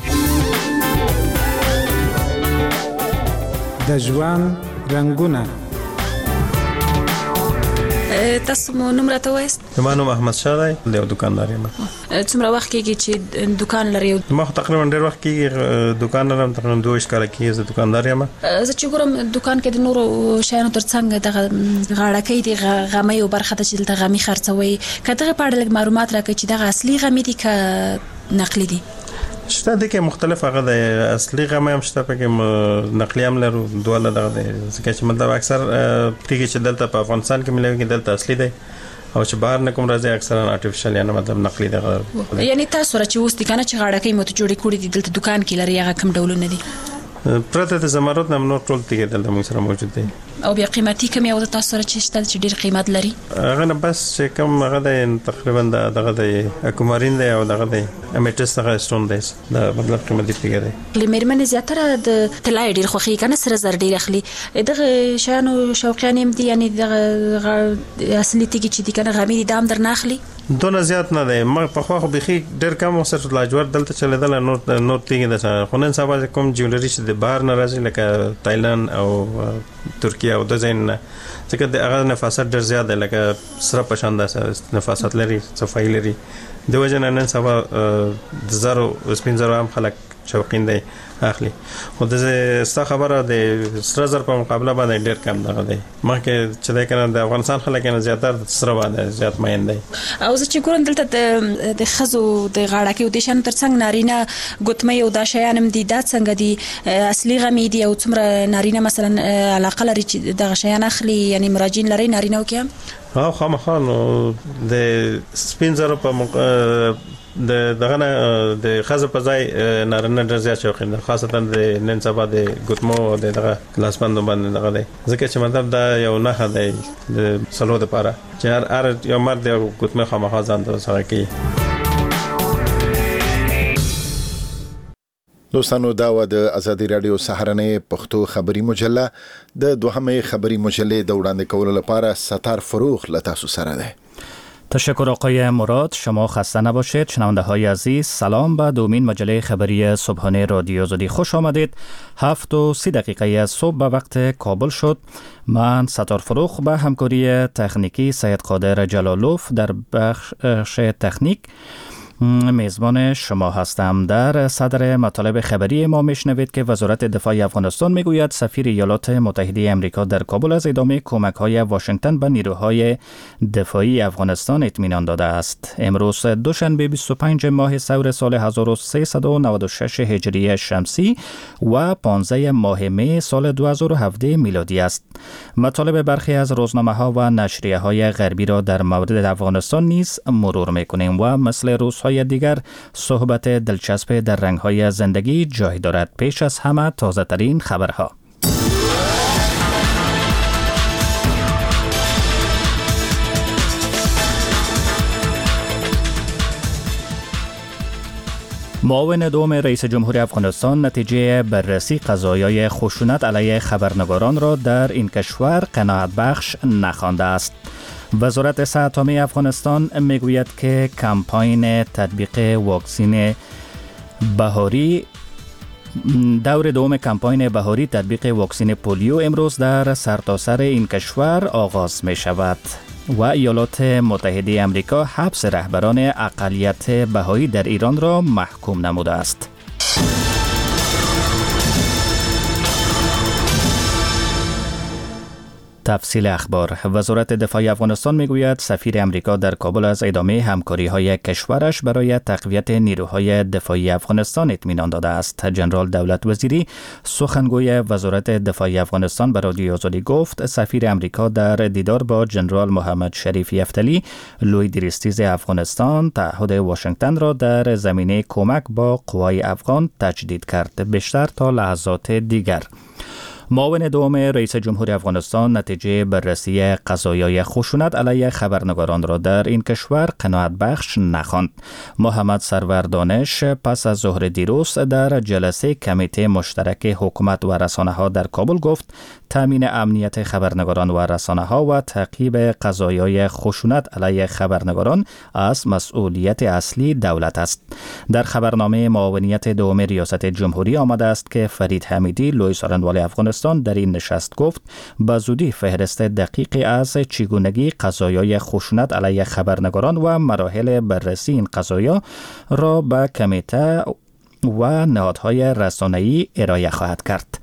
د ژوند رنگونه. تاسو مو نوم راته وایست؟ زما نوم احمد شاه دی، یو دکاندار یم. څومره وخت کېږي چې دکان لرئ؟ ما تقریبا ډېر وخت کېږي دکان لرم، تقریبا 2 کال کېږي زه دکاندار یم. زه چې ګورم دکان کې د نورو شیانو ترڅنګ دغه غاړکۍ دي، غمۍ او برخه ته چې دلته غمي خرڅوي. که دغه په اړه لږ معلومات راکړئ چې دغه اصلي غمي دي که نقلي دي؟ شته دي کې مختلف هغه د اصلي غمه هم شته، پکې نقلي هم لرو، دواله دغه دي. ځکه چې مطلب اکثر تیږي چې دلته په افغانستان کې ملوي دلته اصلي دي او چې بهر نه کوم راځي اکثرا آرټیفیشل یا مطلب نقلي دغه. یعنی تاسو را چې اوس دي کنه چې غاړکۍ مو ته جوړې کړې دي دلته دکان کې لري، هغه کوم ډولونه دي؟ پرته د زمرد نه نور ټول تیږي دلته موږ سره موجود دي. او بیا قیمتي کم یو د تاسو سره چې شته چې ډیر قیمت لري؟ هغه نه بس چې کوم هغه د تقریبا دغه د اکومارین دی او دغه د امیټس هغه سټون دی، دا مطلب قیمتي تیږي دی. لمرمن زیاتره د طلای ډیر خوخي کنه سره زر ډیر اخلي. دغه شانو شوقیان هم دي، یعنی دغه اصلي تیږي چې دي کنه غمي دي دام در نه اخلي؟ دونه زیات نه دی. ما په خو بخي ډیر کم وسره لاجور دلته چلیدل، نور تیږي د خو نن سبا کوم جولری چې د بهر نه راځي لکه تایلند او ترکیه او د زین ځکه د هغه نفاست ډیر زیات دی، لکه سره پشان ده نفاست لري، صفای لري. د وجه نن سبا د زرو سپین زرو هم خلک شوقین دی اخلي. خو د ستا خبره د سره زر په مقابله باندې ډیر کم دغه دی. مخکې چې دا کنه د افغانستان خلک نه زیاتره سره باندې زیات ماین دی. او زه چې ګورم دلته د خزو د غاړکۍ او د شان ترڅنګ نارینه ګوتمې او دا شیان هم دي، دا څنګه دي؟ اصلي غمي دي او څومره نارینه مثلا علاقه لري چې دغه شیان اخلي، یعنی مراجعین لري نارینه او کې هم؟ خامخا نو د سپین زرو په دغه نه د خزه په ځای نارینه ډېر زیات شوقین دي، خاصتا د نن سبا د ګوتمو د دغه لاسبندو باندې دغه دی. ځکه چې مطلب دا یو نه دی د سلو د پاره چې هر یو مرد یو ګوتمه خامخا ځان ته سره کوي. دوستانو دا و د ازادي رادیو سهارنۍ پښتو خبري مجله د دوهمې خبري مجلې د وړاندې کولو لپاره ستار فروغ له تاسو سره ده. تشکر آقای مراد. شما خسته نباشید. شنونده های عزیز، سلام به دومین مجله خبری صبحانه رادیو آزادی خوش آمدید. 7:30 صبح به وقت کابل شد. من ستار فروخ به همکاری تکنیکی سید قادر جلالوف در بخش تکنیک میزبان شما هستم. در صدر مطالب خبری ما میشنوید که وزارت دفاع افغانستان میگوید سفیر ایالات متحده آمریکا در کابل از ادامه کمک‌های واشنگتن به نیروهای دفاعی افغانستان اطمینان داده است. امروز دوشنبه 25 ماه سور سال 1396 هجری شمسی و 15 ماه می سال 2017 میلادی است. مطالب برخی از روزنامه‌ها و نشریه‌های غربی را در مورد افغانستان نیز مرور می‌کنیم و مثل روزهای دیگر صحبت دلچسب در رنگ‌های زندگی جای دارد. پیش از همه تازه ترین خبرها. معاون دوم رئیس جمهور افغانستان نتیجه بررسی قضایای خشونت علیه خبرنگاران را در این کشور قناعت بخش نخوانده است. وزارت صحت عامه افغانستان میگوید که کمپاین تطبیق واکسن بهاری دور دوم کمپاین بهاری تطبیق واکسن پولیو امروز در سرتاسر این کشور آغاز می شود و ایالات متحده آمریکا حبس رهبران اقلیت بهایی در ایران را محکوم نموده است. تفصیل اخبار. وزارت دفاع افغانستان میگوید سفیر امریکا در کابل از ادامه همکاری‌های کشورش برای تقویت نیروهای دفاعی افغانستان اطمینان داده است. جنرال دولت وزیری سخنگوی وزارت دفاع افغانستان به رادیو آزادی گفت سفیر امریکا در دیدار با جنرال محمد شریف یفتلی لوی دریستیز افغانستان تعهد واشنگتن را در زمینه کمک با قوای افغان تجدید کرد. بیشتر تا لحظات دیگر. معاون دوم رئیس جمهور افغانستان نتیجه بررسی قضایای خشونت علیه خبرنگاران را در این کشور قناعت بخش نخواند. محمد سرور دانش پس از ظهر دیروز در جلسه کمیته مشترک حکومت و رسانه‌ها در کابل گفت تامین امنیت خبرنگاران و رسانه‌ها و تعقیب قضایای خشونت علیه خبرنگاران از مسئولیت اصلی دولت است. در خبرنامه معاونیت دوم ریاست جمهوری آمده است که فرید حمیدی لوی سارنوال افغانستان در این نشست گفت به زودی فهرست دقیقی از چگونگی قضایای خشونت علیه خبرنگاران و مراحل بررسی این قضایا را به کمیته و نهادهای رسانه‌ای ارائه خواهد کرد.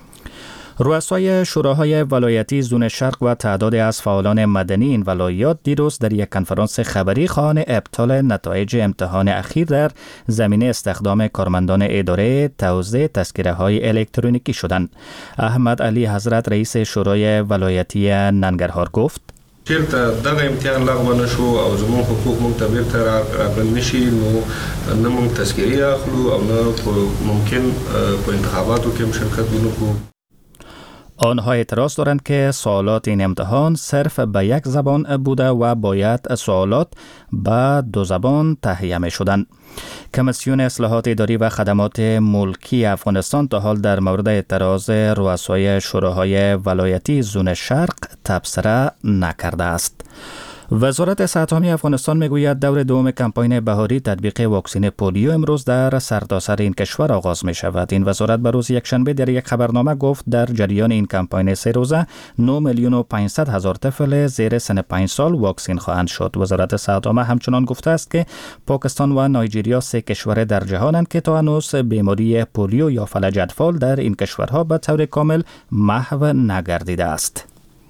رؤسای شوراهای ولایتی زون شرق و تعدادی از فعالان مدنی این ولایات دیروز در یک کنفرانس خبری خواهان ابطال نتایج امتحان اخیر در زمینه استخدام کارمندان اداره توزیع تذکره‌های الکترونیکی شدند. احمد علی حضرت رئیس شورای ولایتی ننګرهار گفت چیرته دغه امتحان لغوه نشو او زموږ حقوق مونږ ته بیرته راغلل نشي نو نه مونږ تذکرې اخلو او نه ممکن په انتخاباتو کې هم شرکت ونکړو. آنها اعتراض دارند که سوالات این امتحان صرف به یک زبان بوده و باید سوالات به دو زبان تهیه می شدند. کمیسیون اصلاحات اداری و خدمات ملکی افغانستان تا حال در مورد اعتراض رؤسای شوراهای ولایتی زون شرق تبصره نکرده است. وزارت صحت عامه افغانستان میگوید دور دوم کمپاین بهاری تطبیق واکسن پولیو امروز در سرتاسر این کشور آغاز می شود. این وزارت به روز یکشنبه در یک خبرنامه گفت در جریان این کمپاین 3 روزه 9,500,000 طفل زیر سن 5 سال واکسن خواهند شد. وزارت صحت عامه همچنان گفته است که پاکستان و نایجریا 3 کشور در جهانند که تا هنوز بیماری پولیو یا فلج اطفال در این کشورها به طور کامل محو نگردیده است.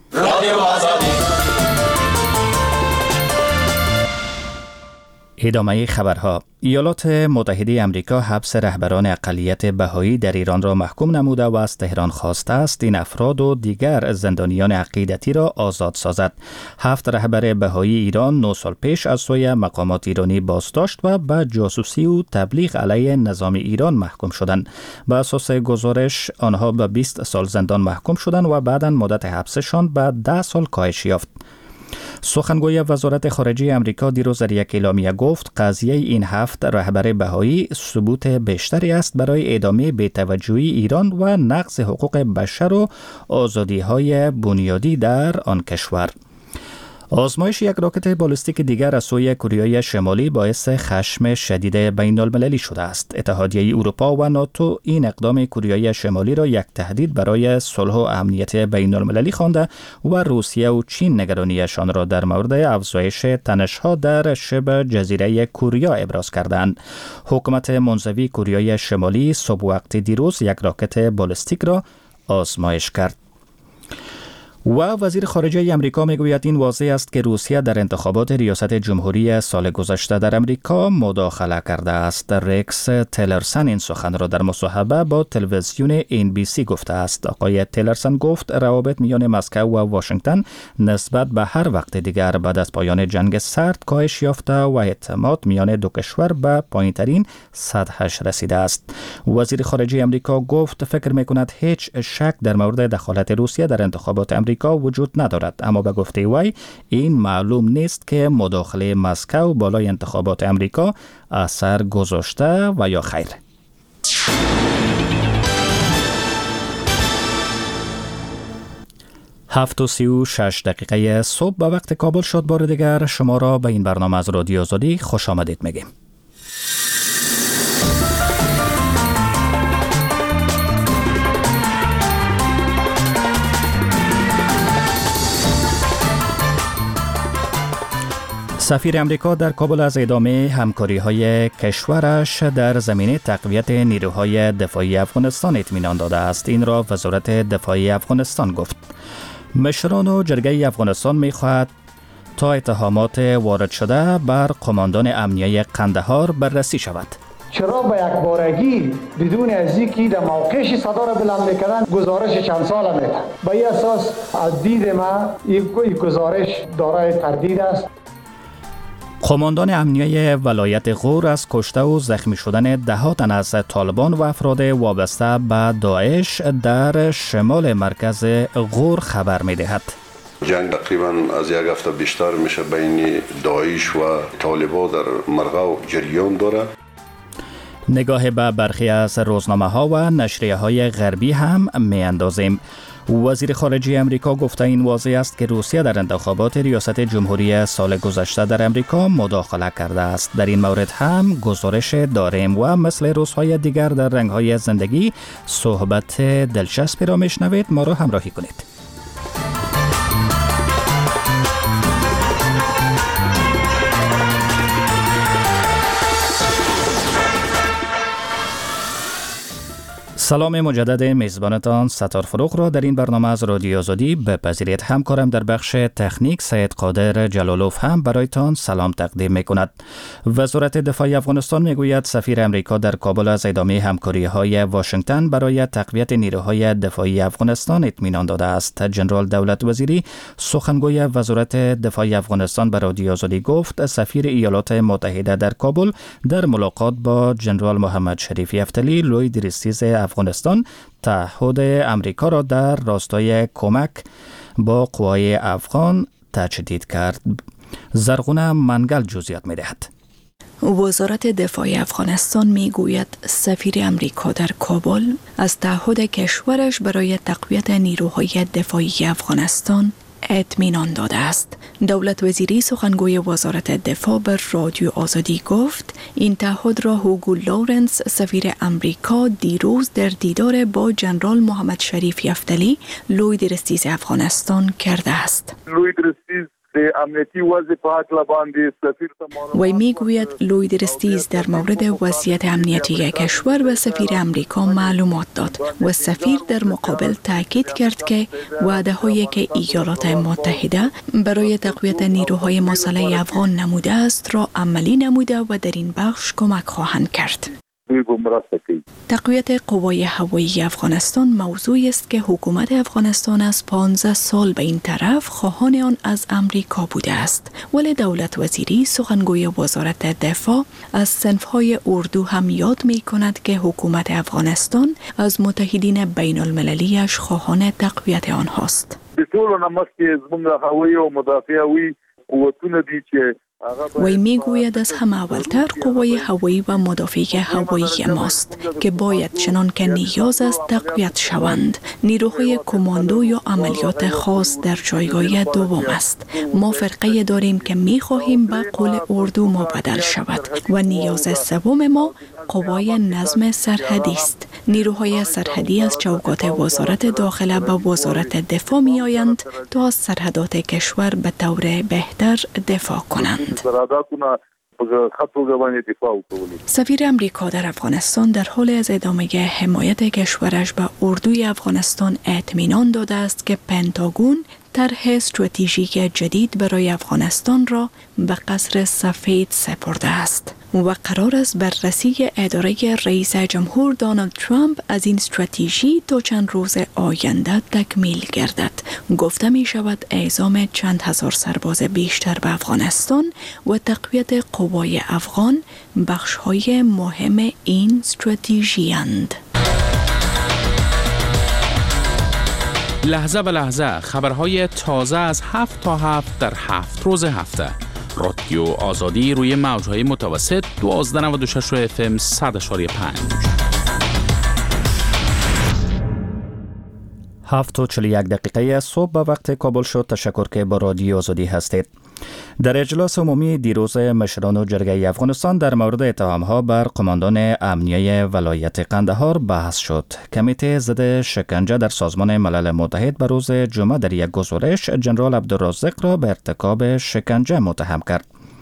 ادامه خبرها. ایالات متحده آمریکا حبس رهبران اقلیت بهایی در ایران را محکوم نموده و از تهران خواسته است این افراد و دیگر زندانیان عقیدتی را آزاد سازد. 7 رهبر بهایی ایران 9 سال پیش از سوی مقامات ایرانی بازداشت و به جاسوسی و تبلیغ علیه نظام ایران محکوم شدند. بر اساس گزارش آنها به 20 سال زندان محکوم شدند و بعداً مدت حبسشان به 10 سال کاهش یافت. سخنگوی وزارت خارجه امریکا دیروز در یک اعلامیه گفت قضیه این 7 رهبر بهایی ثبوت بیشتری است برای ادامه بی‌توجهی ایران و نقض حقوق بشر و آزادی‌های بنیادی در آن کشور. آزمایش یک راکت بالستیک دیگر از سوی کره شمالی باعث خشم شدید بین المللی شده است. اتحادیه اروپا و ناتو این اقدام کره شمالی را یک تهدید برای صلح و امنیت بین المللی خوانده و روسیه و چین نگرانیشان را در مورد افزایش تنش‌ها در شبه جزیره کره ابراز کردند. حکومت منزوی کره شمالی صبح وقت دیروز یک راکت بالستیک را آزمایش کرد. و وزیر خارجه امریکا میگوید این واضح است که روسیه در انتخابات ریاست جمهوری سال گذشته در امریکا مداخله کرده است. رکس تیلرسن این سخن را در مصاحبه با تلویزیون NBC گفته است. آقای تیلرسن گفت روابط میان مسکو و واشنگتن نسبت به هر وقت دیگر بعد از پایان جنگ سرد کاهش یافته و اعتماد میان دو کشور به پایین‌ترین سطحش رسیده است. وزیر خارجه امریکا گفت فکر میکند هیچ شک در مورد دخالت روسیه در انتخابات امریکا وجود ندارد، اما به گفته وی این معلوم نیست که مداخله مسکو بالای انتخابات امریکا اثر گذاشته و یا خیر. 7:36 صبح به وقت کابل شد. بار دیگر شما را به این برنامه از رادیو آزادی خوش آمدید میگیم. سفیر امریکا در کابل از ادامه همکاری‌های کشورش در زمینه تقویت نیروهای دفاعی افغانستان اطمینان داده است. این را وزارت دفاعی افغانستان گفت. مشران و جرگه افغانستان می‌خواهد تا اتهامات وارد شده بر قماندان امنیه قندهار بررسی شود. چرا به یک بارگی بدون از اینکه در موقعش صدا را بلند میکردن گزارش چند ساله میدن؟ به این اساس از دید ما این گزارش دارای تردید است. قماندان امنیه ولایت غور از کشته و زخمی شدن ده‌ها تن از طالبان و افراد وابسته به داعش در شمال مرکز غور خبر می‌دهد. جنگ تقریبا از یک هفته بیشتر میشه بین داعش و طالبان در مرغاو جریان داره. نگاه به برخی از روزنامه‌ها و نشریه‌های غربی هم می‌اندازیم. وزیر خارجه امریکا گفته این واضح است که روسیه در انتخابات ریاست جمهوری سال گذشته در امریکا مداخله کرده است. در این مورد هم گزارش داریم و مثل روزهای دیگر در رنگ‌های زندگی صحبت دلچسبی را میشنوید. ما را همراهی کنید. سلام مجدد میزبانتان ستار فروغ را در این برنامه از رادیو آزادی بپذیرید. همکارم در بخش تکنیک سید قادر جلالوف هم برایتان سلام تقدیم میکند. وزارت دفاع افغانستان میگوید سفیر امریکا در کابل از ادامه همکاری‌های واشنگتن برای تقویت نیروهای دفاعی افغانستان اطمینان داده است. جنرال دولت وزیری سخنگوی وزارت دفاع افغانستان به رادیو آزادی گفت سفیر ایالات متحده در کابل در ملاقات با جنرال محمد شریف یفتلی لوی درستیز افغانستان تعهد امریکا را در راستای کمک با قوای افغان تجدید کرد. زرغونه منگل جزئیات می‌دهد. وزارت دفاع افغانستان میگوید سفیر امریکا در کابل از تعهد کشورش برای تقویت نیروهای دفاعی افغانستان اطمینان داده است. دولت وزیری سخنگوی وزارت دفاع به رادیو آزادی گفت این تعهد را هوگو لورنس سفیر امریکا دیروز در دیدار با جنرال محمد شریف یفتلی لوی درستیز افغانستان کرده است. لوی درستیز امنیتی وضع په هکله باندې سفیر وی میگوید لوی درستیز در مورد وضعیت امنیتی کشور به سفیر امریکا معلومات داد و سفیر در مقابل تاکید کرد که وعده هایی که ایالات متحده برای تقویت نیروهای مسلح افغان نموده است را عملی نموده و در این بخش کمک خواهند کرد. تقویت قوای هوایی افغانستان موضوعی است که حکومت افغانستان از 15 سال به این طرف خواهان آن از امریکا بوده است. ولی دولت وزیری سخنگوی وزارت دفاع از صنفهای اردو هم یاد می کند که حکومت افغانستان از متحدین بین المللیش خواهان تقویت آنهاست. د ټولو نه مخکې زموږ هوایي او مدافع هوایي قوتونه دي چې وی میگوید از همه اولتر قوای هوایی و مدافع هوایی ماست که باید چنان که نیاز است تقویت شوند. نیروهای کماندو یا عملیات خاص در جایگاه دوم است. ما فرقه داریم که میخواهیم به قول اردو مبدل شود و نیاز سوم ما قوای نظم سرحدی است. نیروهای سرحدی از چوکات وزارت داخله به وزارت دفاع می آیند تا از سرحدات کشور به طور بهتر دفاع کنند. سفیر امریکا در افغانستان در حال از ادامه حمایت کشورش به اردوی افغانستان اطمینان داده است که پنتاگون طرح استراتژیک جدید برای افغانستان را به قصر سفید سپرده است و قرار است بررسی اداره رئیس جمهور دونالد ترامپ از این استراتژی تا چند روز آینده تکمیل گردد. گفته می شود اعزام چند هزار سرباز بیشتر به افغانستان و تقویت قوای افغان بخش‌های مهم این استراتژی اند. لحظه به لحظه خبرهای تازه از 7 تا 7 در 7 روز هفته. رادیو آزادی روی موجهای متوسط 1296 FM 100.5. 7:41 صبح به وقت کابل شد. تشکر که با رادیو آزادی هستید. در اجلاس عمومی دیروز مشران و جرگه افغانستان در مورد اتهام‌ها بر قماندان امنیه ولایت قندهار بحث شد. کمیته ضد شکنجه در سازمان ملل متحد به روز جمعه در یک گزارش جنرال عبدالرازق را به ارتکاب شکنجه متهم کرد.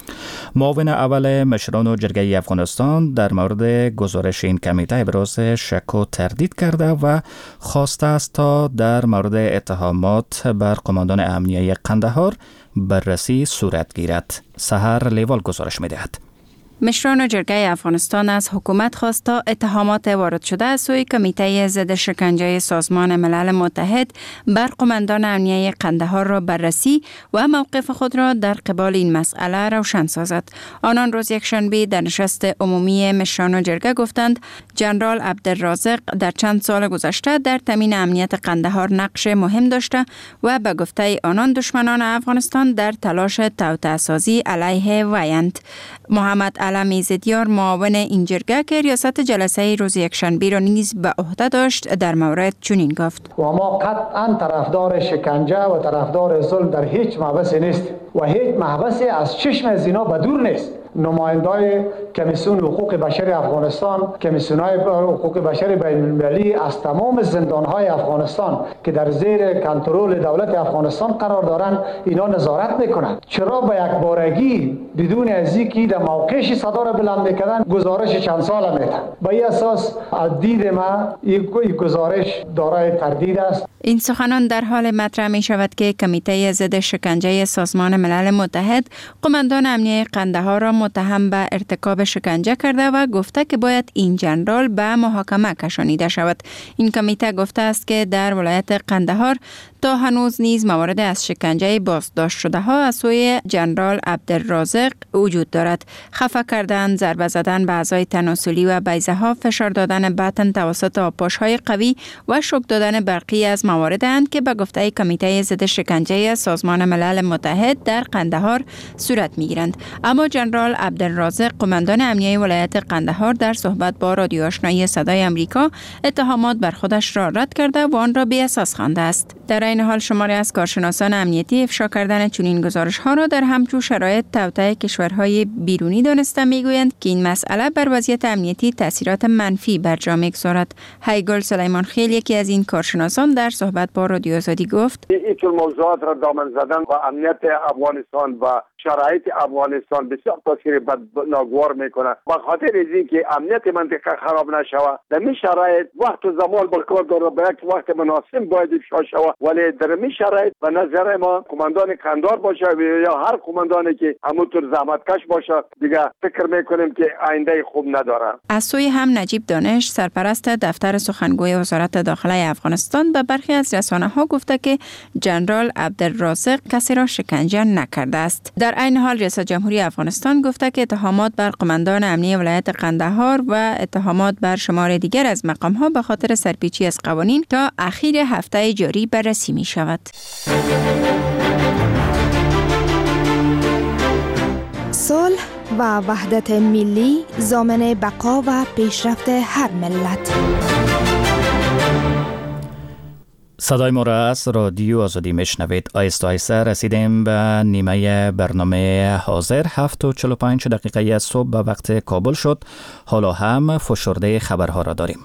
معاون اول مشران و جرگه افغانستان در مورد گزارش این کمیته ابراز شک و تردید کرده و خواسته است تا در مورد اتهامات بر قماندان امنیه قندهار بررسی صورت گیرد. سحر لیوال گزارش می‌دهد. مشران جرگه افغانستان از حکومت خواست تا اتهامات وارد شده از سوی کمیته ضد شکنجه سازمان ملل متحد بر قماندان امنیه قندهار را بررسی و موقف خود را در قبال این مسئله روشن سازد. آنان روز یکشنبه در نشست عمومی مشران و جرگه گفتند جنرال عبدالرازق در چند سال گذشته در تامین امنیت قندهار نقش مهم داشته و به گفته آنان دشمنان افغانستان در تلاش توطئه‌سازی علیه ویند. محمد علم زدیار معاون این جرگه که ریاست جلسه روز یکشنبه را نیز به عهده داشت در مورد چنین گفت: و ما قطعا طرفدار شکنجه و طرفدار ظلم در هیچ محبسی نیست و هیچ محبسی از چشم از اینا به دور نیست. نمایندای کمیسیون حقوق بشر افغانستان، کمیسیون‌های حقوق بشر بین‌المللی از تمام زندان‌های افغانستان که در زیر کنترل دولت افغانستان قرار دارند اینا نظارت می‌کنند. چرا به یک بارگی بدون از اینکه در موقعش صدا را بلند می‌کردن گزارش چند ساله میدن؟ به این اساس از دید ما این گزارش دارای تردید است. این سخنان در حال مطرح می شود که کمیته ضد شکنجه سازمان ملل متحد قماندان امنیه قندهار را متهم به ارتکاب شکنجه کرده و گفته که باید این جنرال به محاکمه کشانیده شود. این کمیته گفته است که در ولایت قندهار تا هنوز نیز موارد از شکنجه بازداشت شده ها از سوی جنرال عبدالرازق وجود دارد. خفه کردن، ضربه زدن به اعضای تناسلی و بیضه ها، فشار دادن بطن توسط آبپاش های قوی و شوک دادن برقی از مواردند که به گفته کمیته ضد شکنجه سازمان ملل متحد در قندهار صورت میگیرند. اما جنرال عبدالرازق قماندان امنیه ولایت قندهار در صحبت با رادیو آشنایی صدای آمریکا اتهامات بر خودش را رد کرده و آن را بی اساس خوانده است. در این حال شماری از کارشناسان امنیتی افشا کردن چنین گزارش ها را در همچون شرایط توطئه کشورهای بیرونی دانسته میگویند که این مسئله بر وضعیت امنیتی تاثیرات منفی بر جامعه گذارد. هیگل سلیمان خیل یکی از این کارشناسان در صحبت با رادیو آزادی گفت: این موضوعات را دامن زدن و امنیت افغانستان و شرایط افغانستان بسیار تاثیر ناگوار میکنه. به خاطر اینکه امنیت منطقه خراب نشود در این شرایط وقت و زمان برکار داره، به یک وقت مناسب باید افشا شود. ولی در این شرایط به نظر ما قماندان قندهار باشه یا هر قماندانی که همونطور زحمتکش باشه دیگه فکر میکنیم که آینده خوب نداره. از سوی هم نجیب دانش سرپرست دفتر سخنگوی وزارت داخله افغانستان به برخی از رسانه‌ها گفته که جنرال عبدالرازق کسی را شکنجه نکرده است. در عین حال ریاست جمهوری افغانستان گفته که اتهامات بر قماندان امنیه ولایت قندهار و اتهامات بر شمار دیگر از مقام‌ها به خاطر سرپیچی از قوانین تا اخیر هفته جاری بررسی می شود. صلح و وحدت ملی ضامن بقا و پیشرفت هر ملت. صدای ما را از رادیو آزادی میشنوید. آیسته آیسته رسیدیم به نیمه برنامه حاضر. 7:45 دقیقه صبح به وقت کابل شد. حالا هم فشرده خبرها را داریم.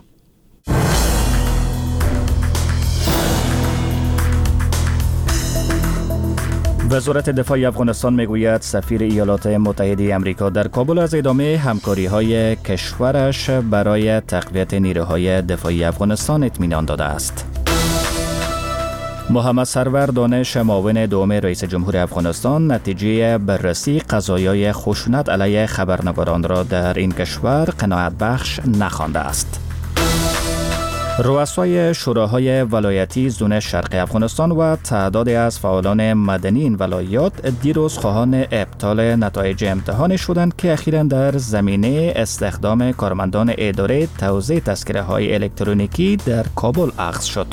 وزارت دفاع افغانستان میگوید سفیر ایالات متحده آمریکا در کابل از ادامه همکاری‌های کشورش برای تقویت نیروهای دفاعی افغانستان اطمینان داده است. محمد سرور دانش معاون دوم رئیس جمهور افغانستان نتیجه بررسی قضایای خشونت علیه خبرنگاران را در این کشور قناعت بخش نخوانده است. رؤسای شوراهای ولایتی زون شرق افغانستان و تعدادی از فعالان مدنی این ولایات دیروز خواهان ابطال نتایج امتحان شدند که اخیراً در زمینه استخدام کارمندان اداره توزیع تذکره‌های الکترونیکی در کابل اخذ شد.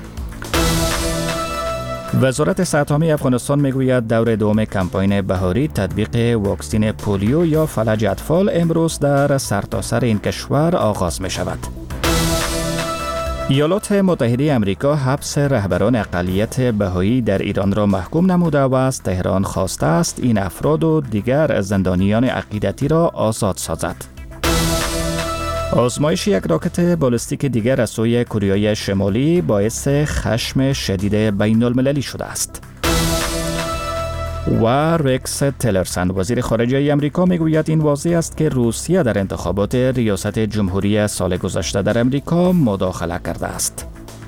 وزارت صحت عامه افغانستان میگوید دور دوم کمپاین بهاری تطبیق واکسین پولیو یا فلج اطفال امروز در سرتاسر این کشور آغاز می شود. ایالات متحده آمریکا حبس رهبران اقلیت بهایی در ایران را محکوم نموده و از تهران خواسته است این افراد و دیگر زندانیان عقیدتی را آزاد سازد. آزمایش یک راکت بالستیک دیگر از سوی کره شمالی باعث خشم شدید بین المللی شده است. و رکس تلرسن وزیر خارجه آمریکا میگوید این واضح است که روسیه در انتخابات ریاست جمهوری سال گذشته در آمریکا مداخله کرده است.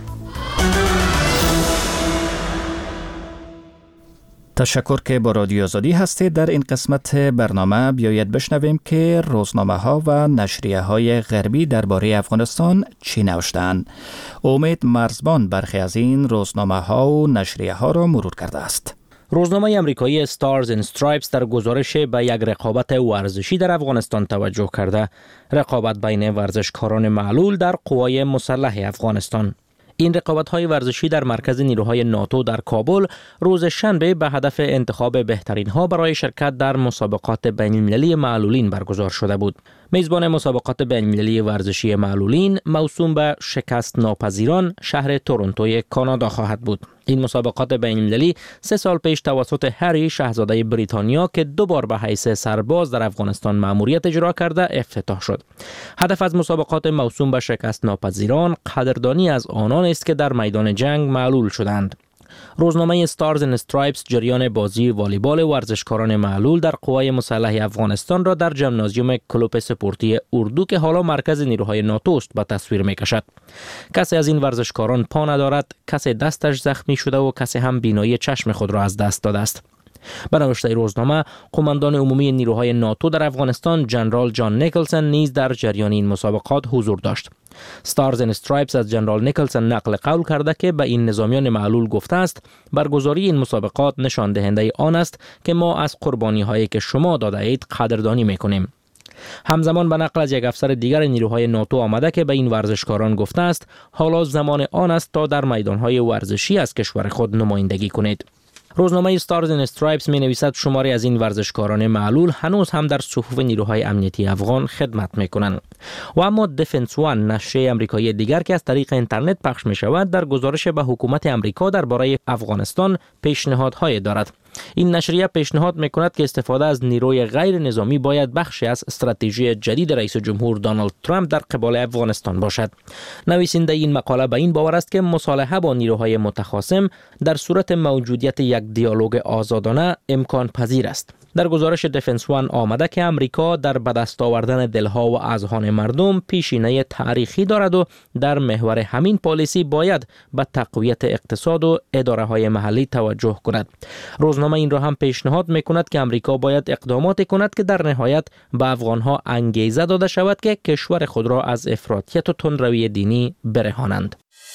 تشکر که با رادیو آزادی هستید. در این قسمت برنامه بیایید بشنویم که روزنامه ها و نشریه های غربی درباره افغانستان چی نوشتند. امید مرزبان برخی از این روزنامه ها و نشریه ها را مرور کرده است. روزنامه آمریکایی استارز اند استرایپس در گزارش به یک رقابت ورزشی در افغانستان توجه کرده. رقابت بین ورزشکاران معلول در قوای مسلح افغانستان. این رقابت‌های ورزشی در مرکز نیروهای ناتو در کابل روز شنبه به هدف انتخاب بهترین‌ها برای شرکت در مسابقات بین‌المللی معلولین برگزار شده بود. میزبان مسابقات بین‌المللی ورزشی معلولین موسوم به شکست ناپذیران شهر تورنتوی کانادا خواهد بود. این مسابقات بین‌المللی 3 سال پیش توسط هری شاهزاده بریتانیا که 2 بار به حیث سرباز در افغانستان مأموریت اجرا کرده افتتاح شد. هدف از مسابقات موسوم به شکست ناپذیران قدردانی از آنان است که در میدان جنگ معلول شدند. روزنامه استارز اند استرایپس جریان بازی والیبال ورزشکاران معلول در قوای مسلح افغانستان را در ژیمنازیوم کلوب سپورتی اردو که حالا مرکز نیروهای ناتو است به تصویر می‌کشد. کسی از این ورزشکاران پا ندارد، کسی دستش زخمی شده و کسی هم بینایی چشم خود را از دست داده است. به نوشته روزنامه، قماندان عمومی نیروهای ناتو در افغانستان جنرال جان نیکلسن نیز در جریان این مسابقات حضور داشت. استارز اند استرایپس از جنرال نیکلسن نقل قول کرده که به این نظامیان معلول گفته است برگزاری این مسابقات نشان دهنده آن است که ما از قربانی هایی که شما داده اید قدردانی میکنیم. همزمان به نقل از یک افسر دیگر نیروهای ناتو آمده که به این ورزشکاران گفته است حالا زمان آن است تا در میدانهای ورزشی از کشور خود نمایندگی کنید. روزنامه استارز اند استرایپس می نویسد شماری از این ورزشکاران معلول هنوز هم در صفوف نیروهای امنیتی افغان خدمت می کنند. و اما دفنس وان نشریه آمریکایی دیگر که از طریق اینترنت پخش می شود در گزارش به حکومت آمریکا درباره افغانستان پیشنهادهای دارد. این نشریه پیشنهاد می‌کند که استفاده از نیروی غیر نظامی باید بخشی از استراتژی جدید رئیس جمهور دونالد ترامپ در قبال افغانستان باشد. نویسنده این مقاله به این باور است که مصالحه با نیروهای متخاصم در صورت موجودیت یک دیالوگ آزادانه امکان پذیر است. در گزارش دفنس وان آمده که امریکا در به دست آوردن دلها و اذهان مردم پیشینه تاریخی دارد و در محور همین پالیسی باید به تقویت اقتصاد و اداره‌های محلی توجه کند. روزنامه این را هم پیشنهاد می‌کند که امریکا باید اقداماتی کند که در نهایت به افغان‌ها انگیزه داده شود که کشور خود را از افراطیت و تندروی دینی برهانند.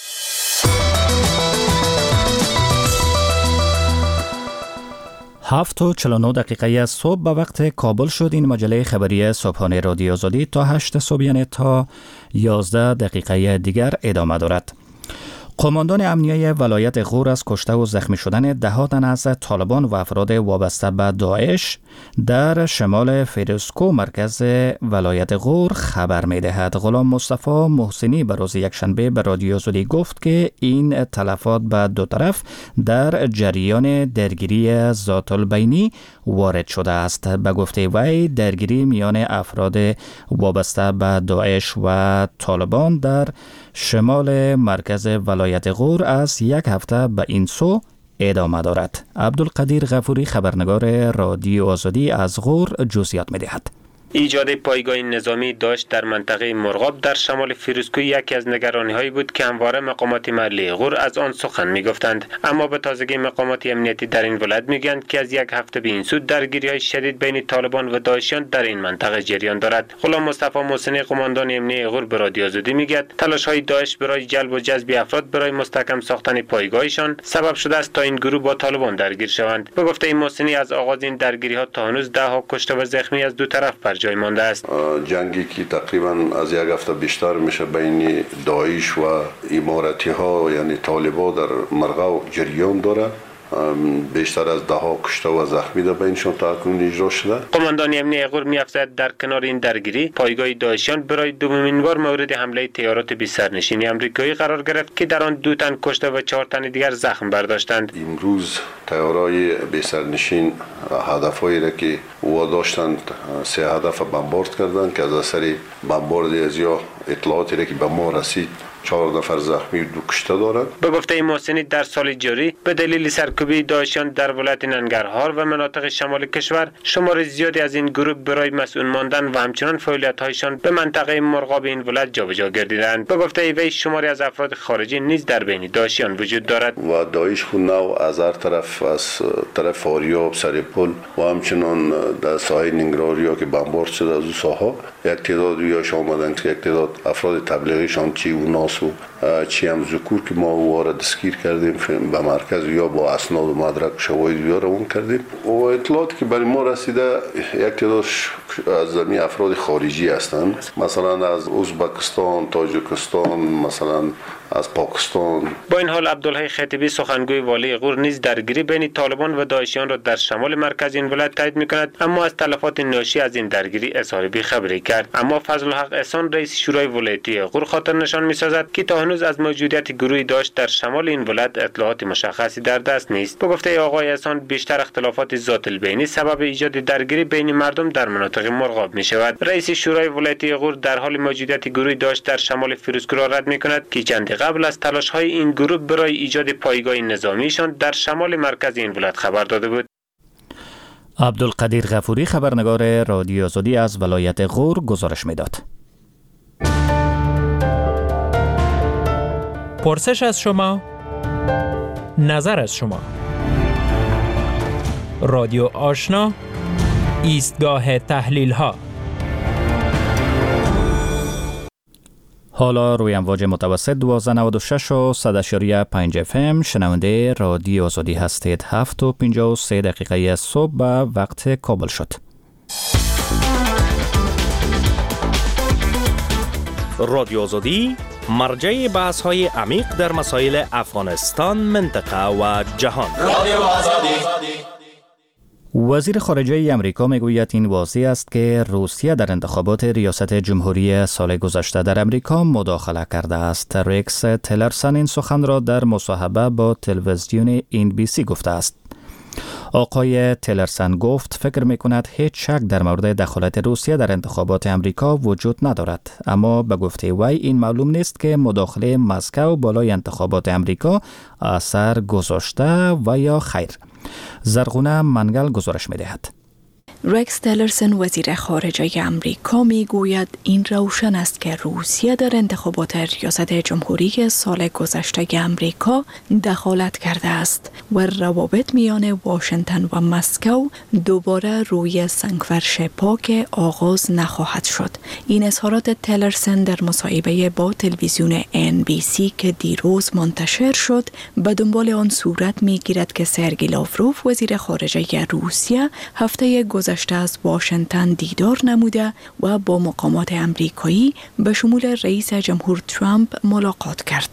7:49 دقیقه صبح به وقت کابل شد. این مجله خبری صبحانه رادیو آزادی تا 8 صبح یعنی تا 11 دقیقه دیگر ادامه دارد. قماندان امنیه ولایت غور از کشته و زخمی شدن ده تن از طالبان و افراد وابسته به داعش در شمال فیروزکو مرکز ولایت غور خبر می دهد. غلام مصطفی محسنی به روز یکشنبه به رادیو آزادی گفت که این تلفات به دو طرف در جریان درگیری ذات البینی وارد شده است. به گفته وی درگیری میان افراد وابسته به داعش و طالبان در شمال مرکز ولایت غور از یک هفته به این سو ادامه دارد. عبدالقدیر غفوری خبرنگار رادیو آزادی از غور جزئیات می‌دهد. ایجاد پایگاه نظامی داشت در منطقه مرغاب در شمال فیروزکو یکی از نگرانی‌هایی بود که همواره مقامات محلی غور از آن سخن می‌گفتند، اما به تازگی مقامات امنیتی در این ولایت می‌گویند که از یک هفته به این سو درگیری‌های شدید بین طالبان و داعشیان در این منطقه جریان دارد. غلام مصطفی محسنی قماندان امنیتی غور به رادیو آزادی می‌گوید تلاش‌های داعش برای جلب و جذب افراد برای مستحکم ساختن پایگاهشان سبب شده است تا این گروه با طالبان درگیر شوند. به گفته محسنی از آغاز این درگیری‌ها تا هنوز ده کشته و زخمی از دو طرف بر جای مانده است. جنگی که تقریبا از یک هفته بیشتر میشه بین داعش و اماراتی ها یعنی طالبان در مرغاو جریان داره. بیشتر از 10 کشته و زخمی در بینشان تا اکنون اجرا شده. قماندان امنیتی غور می‌افزاید در کنار این درگیری پایگاه داعشیان برای دومین بار مورد حمله طیارات بی سرنشین آمریکایی قرار گرفت که در آن 2 تن کشته و 4 تن دیگر زخم برداشتند. امروز طیارهای بی سرنشین هدفهایی را که او داشتند 3 هدف بمبارد کردند که از اثر بمبارد از یا اطلاعاتی را که به ما رسید 4 نفر زخمی و 2 کشته دارند. به گفته محسنی در سال جاری به دلیل سرکوبی داعشیان در ولایت ننگرهار و مناطق شمال کشور شمار زیادی از این گروه برای مسئول ماندن و همچنان فعالیت‌هایشان به منطقه مرغاب این ولایت جابجا گردیدند. به گفته وی شماری از افراد خارجی نیز در بین داعشیان وجود دارد و داعش خود نو از هر طرف از طرف آریاب سرپل و همچنان در ساحل ننگرهار که بمبارد شده از اون ساحه یک تعداد یاش آمدند که یک تعداد افراد تبلیغیشان چی اوناس و چی هم ذکور که ما وارد دستگیر کردیم به مرکز یا با اسناد و مدرک شواهد یا روان کردیم و اطلاعاتی که برای ما رسیده یک تعداد از زمین افراد خارجی هستند، مثلا از ازبکستان، تاجیکستان، مثلا از پاکستان. با این حال عبدالحی خطیبی سخنگوی والی غور نیز درگیری بین طالبان و داعشیان را در شمال مرکز این ولایت تایید می‌کند، اما از تلفات ناشی از این درگیری اظهار بی‌خبری کرد. اما فضل الحق احسان رئیس شورای ولایتی غور خاطر نشان می‌سازد که تا هنوز از موجودیت گروهی داشت در شمال این ولایت اطلاعات مشخصی در دست نیست. به گفته آقای احسان بیشتر اختلافات ذات البینی سبب ایجاد درگیری بین مردم در مناطق مرغاب می‌شود. رئیس شورای ولایتی غور در حال موجودیت گروهی داشت در شمال فیروزکو را رد می‌کند که چند قبل از تلاش‌های این گروه برای ایجاد پایگاه نظامیشان در شمال مرکز این ولایت خبر داده بود. عبدالقدیر غفوری خبرنگار رادیو آزادی از ولایت غور گزارش می‌داد. پرسش از شما، نظر از شما. رادیو آشنا، ایستگاه تحلیل‌ها. حالا روی امواج متوسط 1296 و 100.5 FM شنونده رادیو آزادی هستید. 7:53 صبح به وقت کابل شد. رادیو آزادی مرجع بحث‌های عمیق در مسائل افغانستان، منطقه و جهان. رادیو آزادی. وزیر خارجه امریکا میگوید این واضح است که روسیه در انتخابات ریاست جمهوری سال گذشته در امریکا مداخله کرده است. ریکس تلرسن این سخن را در مصاحبه با تلویزیون NBC گفته است. آقای تلرسن گفت فکر می‌کند هیچ شک در مورد دخالت روسیه در انتخابات امریکا وجود ندارد، اما به گفته وی این معلوم نیست که مداخله مسکو بالای انتخابات امریکا اثر گذاشته و یا خیر. زرغونه منگل گزارش می‌دهد. رکس تلرسن وزیر خارجه امریکا میگوید این روشن است که روسیه در انتخابات ریاست جمهوری سال گذشته امریکا دخالت کرده است و روابط میان واشنگتن و مسکو دوباره روی سنگفرش پاک آغاز نخواهد شد. این اظهارات تلرسن در مصاحبه با تلویزیون NBC که دیروز منتشر شد به دنبال آن صورت میگیرد که سرگئی لاوروف وزیر خارجه روسیه هفته گذشته از واشنگتن دیدار نموده و با مقامات امریکایی به شمول رئیس جمهور ترامپ ملاقات کرد.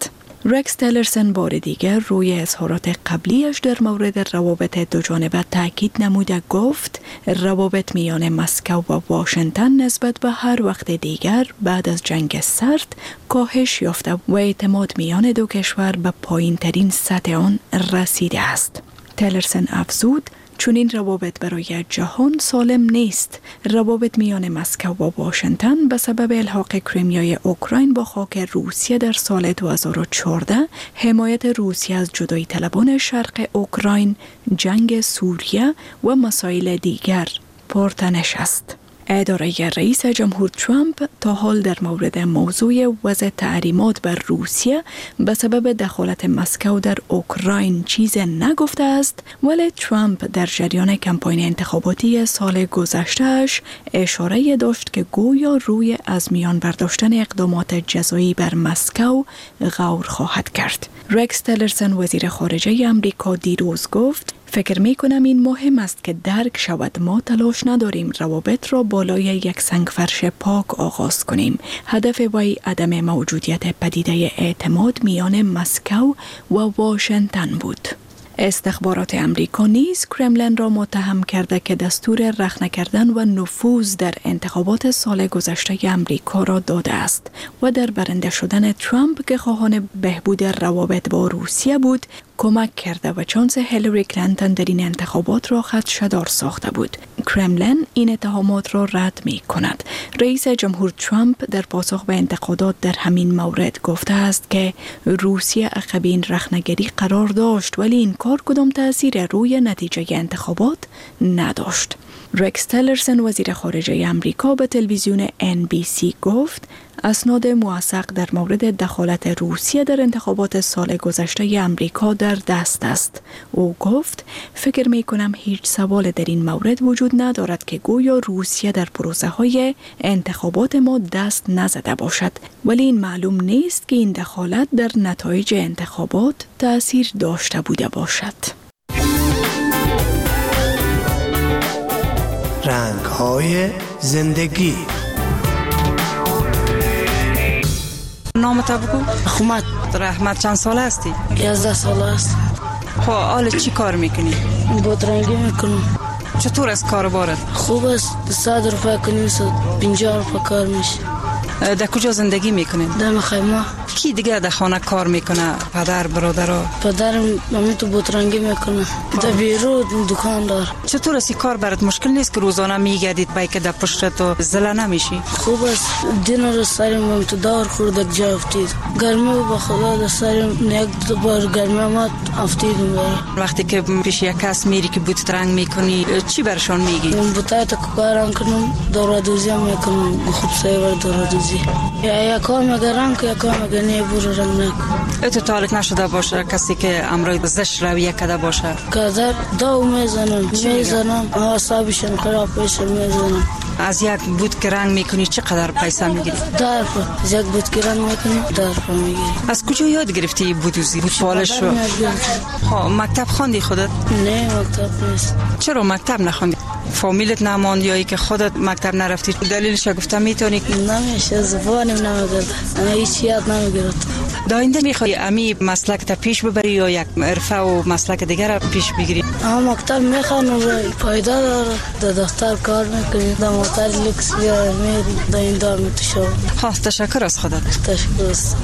رکس تیلرسن بار دیگر روی اظهارات قبلیش در مورد روابط دوجانبه تاکید نموده گفت روابط میان مسکو و واشنگتن نسبت به هر وقت دیگر بعد از جنگ سرد کاهش یافته و اعتماد میان دو کشور به پایین ترین سطح آن رسیده است. تیلرسن افزود چون این روابط برای جهان سالم نیست. روابط میان مسکو و واشنگتن به سبب الحاق کریمیای اوکراین با خاک روسیه در سال 2014، حمایت روسیه از جدایی طلبان شرق اوکراین، جنگ سوریه و مسائل دیگر پرتنش است. اداره رئیس جمهور ترامپ تا حال در مورد موضوع وضع تحریمات بر روسیه به سبب دخالت مسکو در اوکراین چیز نگفته است، ولی ترامپ در جریان کمپاین انتخاباتی سال گذشتهش اشاره داشت که گویا روی از میان برداشتن اقدامات جزایی بر مسکو غور خواهد کرد. رکس تیلرسن وزیر خارجه امریکا دیروز گفت فکر می کنم این مهم است که درک شود ما تلاش نداریم روابط را بالای یک سنگفرش پاک آغاز کنیم. هدف وی عدم موجودیت پدیده اعتماد میان مسکو و واشنگتن بود. استخبارات امریکا نیز کرملین را متهم کرده که دستور رخنه کردن و نفوذ در انتخابات سال گذشته امریکا را داده است و در برنده شدن ترامپ که خواهان بهبود روابط با روسیه بود کمک کرده و چانس هیلاری کلینتون در این انتخابات را خدشه‌دار ساخته بود. کرملین این اتهامات را رد می کند. رئیس جمهور ترامپ در پاسخ به انتقادات در همین مورد گفته است که روسیه عقب این رخنه‌گری قرار داشت ولی این کار کدام تأثیر روی نتیجه انتخابات نداشت. رکس تیلرسن وزیر خارجه امریکا به تلویزیون NBC گفت اسناد موثق در مورد دخالت روسیه در انتخابات سال گذشته امریکا در دست است. او گفت فکر می کنم هیچ سوال در این مورد وجود ندارد که گویا روسیه در پروسه های انتخابات ما دست نزده باشد، ولی این معلوم نیست که این دخالت در نتایج انتخابات تأثیر داشته بوده باشد. رنگ‌های زندگی. نام تو بگو. احمد. رحمت چند ساله هستی؟ 11 ساله است. خب حال چی کار میکنی؟ بادرنگی میکنم. چطور است کار بارد؟ خوب است. 100 روپیه کنیم 50 روپیه کار میشه. در کجا زندگی میکنین؟ در خیمه. کی دیگه در خانه کار میکنه؟ پدر، برادر؟ پدرم مامی تو بادرنگی میکنه. در بیرون دکان دار. چطور است کار برات مشکل نیست که روزانه میگردید بای که در پشت تو زله نمیشی؟ خوب است. دین رو سرم تو دار خورد جا افتید. گرمی با خدا در سرم یک بار گرمی آمد افتیدم. وقتی که پیش یک کس میری که بوت رنگ میکنی چی برشون میگی؟ بوتای تو کارم کنم دورادوزی میکنم. خوب سیور دورادوزی. یا کار مگرم که یا کار مگنی برو رنگ نکن. تو تالک نشده باشه کسی که امروز زشت رویه کده باشه؟ کدر دو میزنم حسابشون خراب پیش میزنم. از یک بود که رنگ میکنی چقدر پیسه میگیری؟ در از یک بود که رنگ میکنی در میگیری. از کجا یاد گرفتی بودوزی؟ بود پالش رو؟ ها مکتب خواندی خودت؟ نه مکتب نیست. چرا مکتب نخوندی؟ فامیلت نماند یا ای که خودت مکتب نرفتی؟ دلیلش گفتم میتونی؟ نمیشه زبانم نمیگرد. انا هیچ یاد نمیگرد. داینده میخوای امی مسلک تا پیش ببری یا یک عرفه و مسلک دیگر پیش بگیری؟ مکتب میخوانم پایدا داره. در دفتر کار میکنی. در موتر لکس یا میری. در این دار میتوشم. خواهد تشکر از خودت. تشکر است.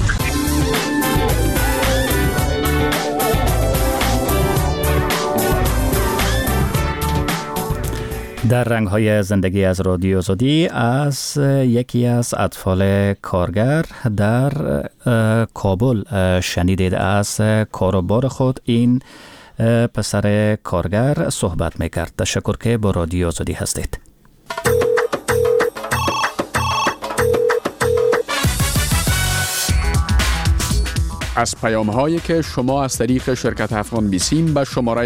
در رنگ‌های زندگی از رادیو آزادی از یکی از اطفال کارگر در کابل شنیدید. از کاروبار خود این پسر کارگر صحبت میکرد. تشکر که با رادیو آزادی هستید. از پیام‌هایی که شما از طریق شرکت افغان بیسیم به شماره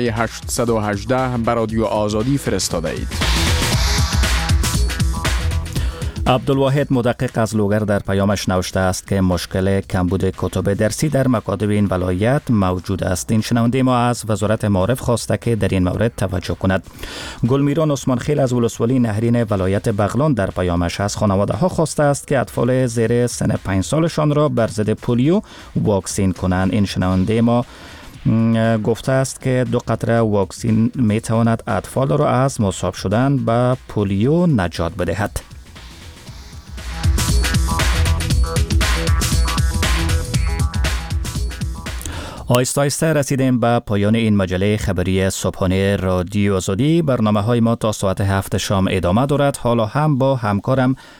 818 به رادیو آزادی فرستاده اید. عبدالواحد مدقق از لوگر در پیامش نوشته است که مشکل کمبود کتب درسی در مکاتب این ولایت موجود است. این شنونده ما از وزارت معارف خواسته که در این مورد توجه کند. گلمیران عثمان خیل از ولسوالی نهرین ولایت بغلان در پیامش از خانواده ها خواسته است که اطفال زیر سن 5 سالشان را بر ضد پولیو واکسین کنند. این شنونده ما گفته است که 2 قطره واکسین می تواند اطفال را از مصاب شدن به پولیو نجات بدهد. آیسته آیسته رسیدیم به پایان این مجله خبری صبحانه رادیو آزادی. برنامه های ما تا ساعت 7 شام ادامه دارد. حالا هم با همکارم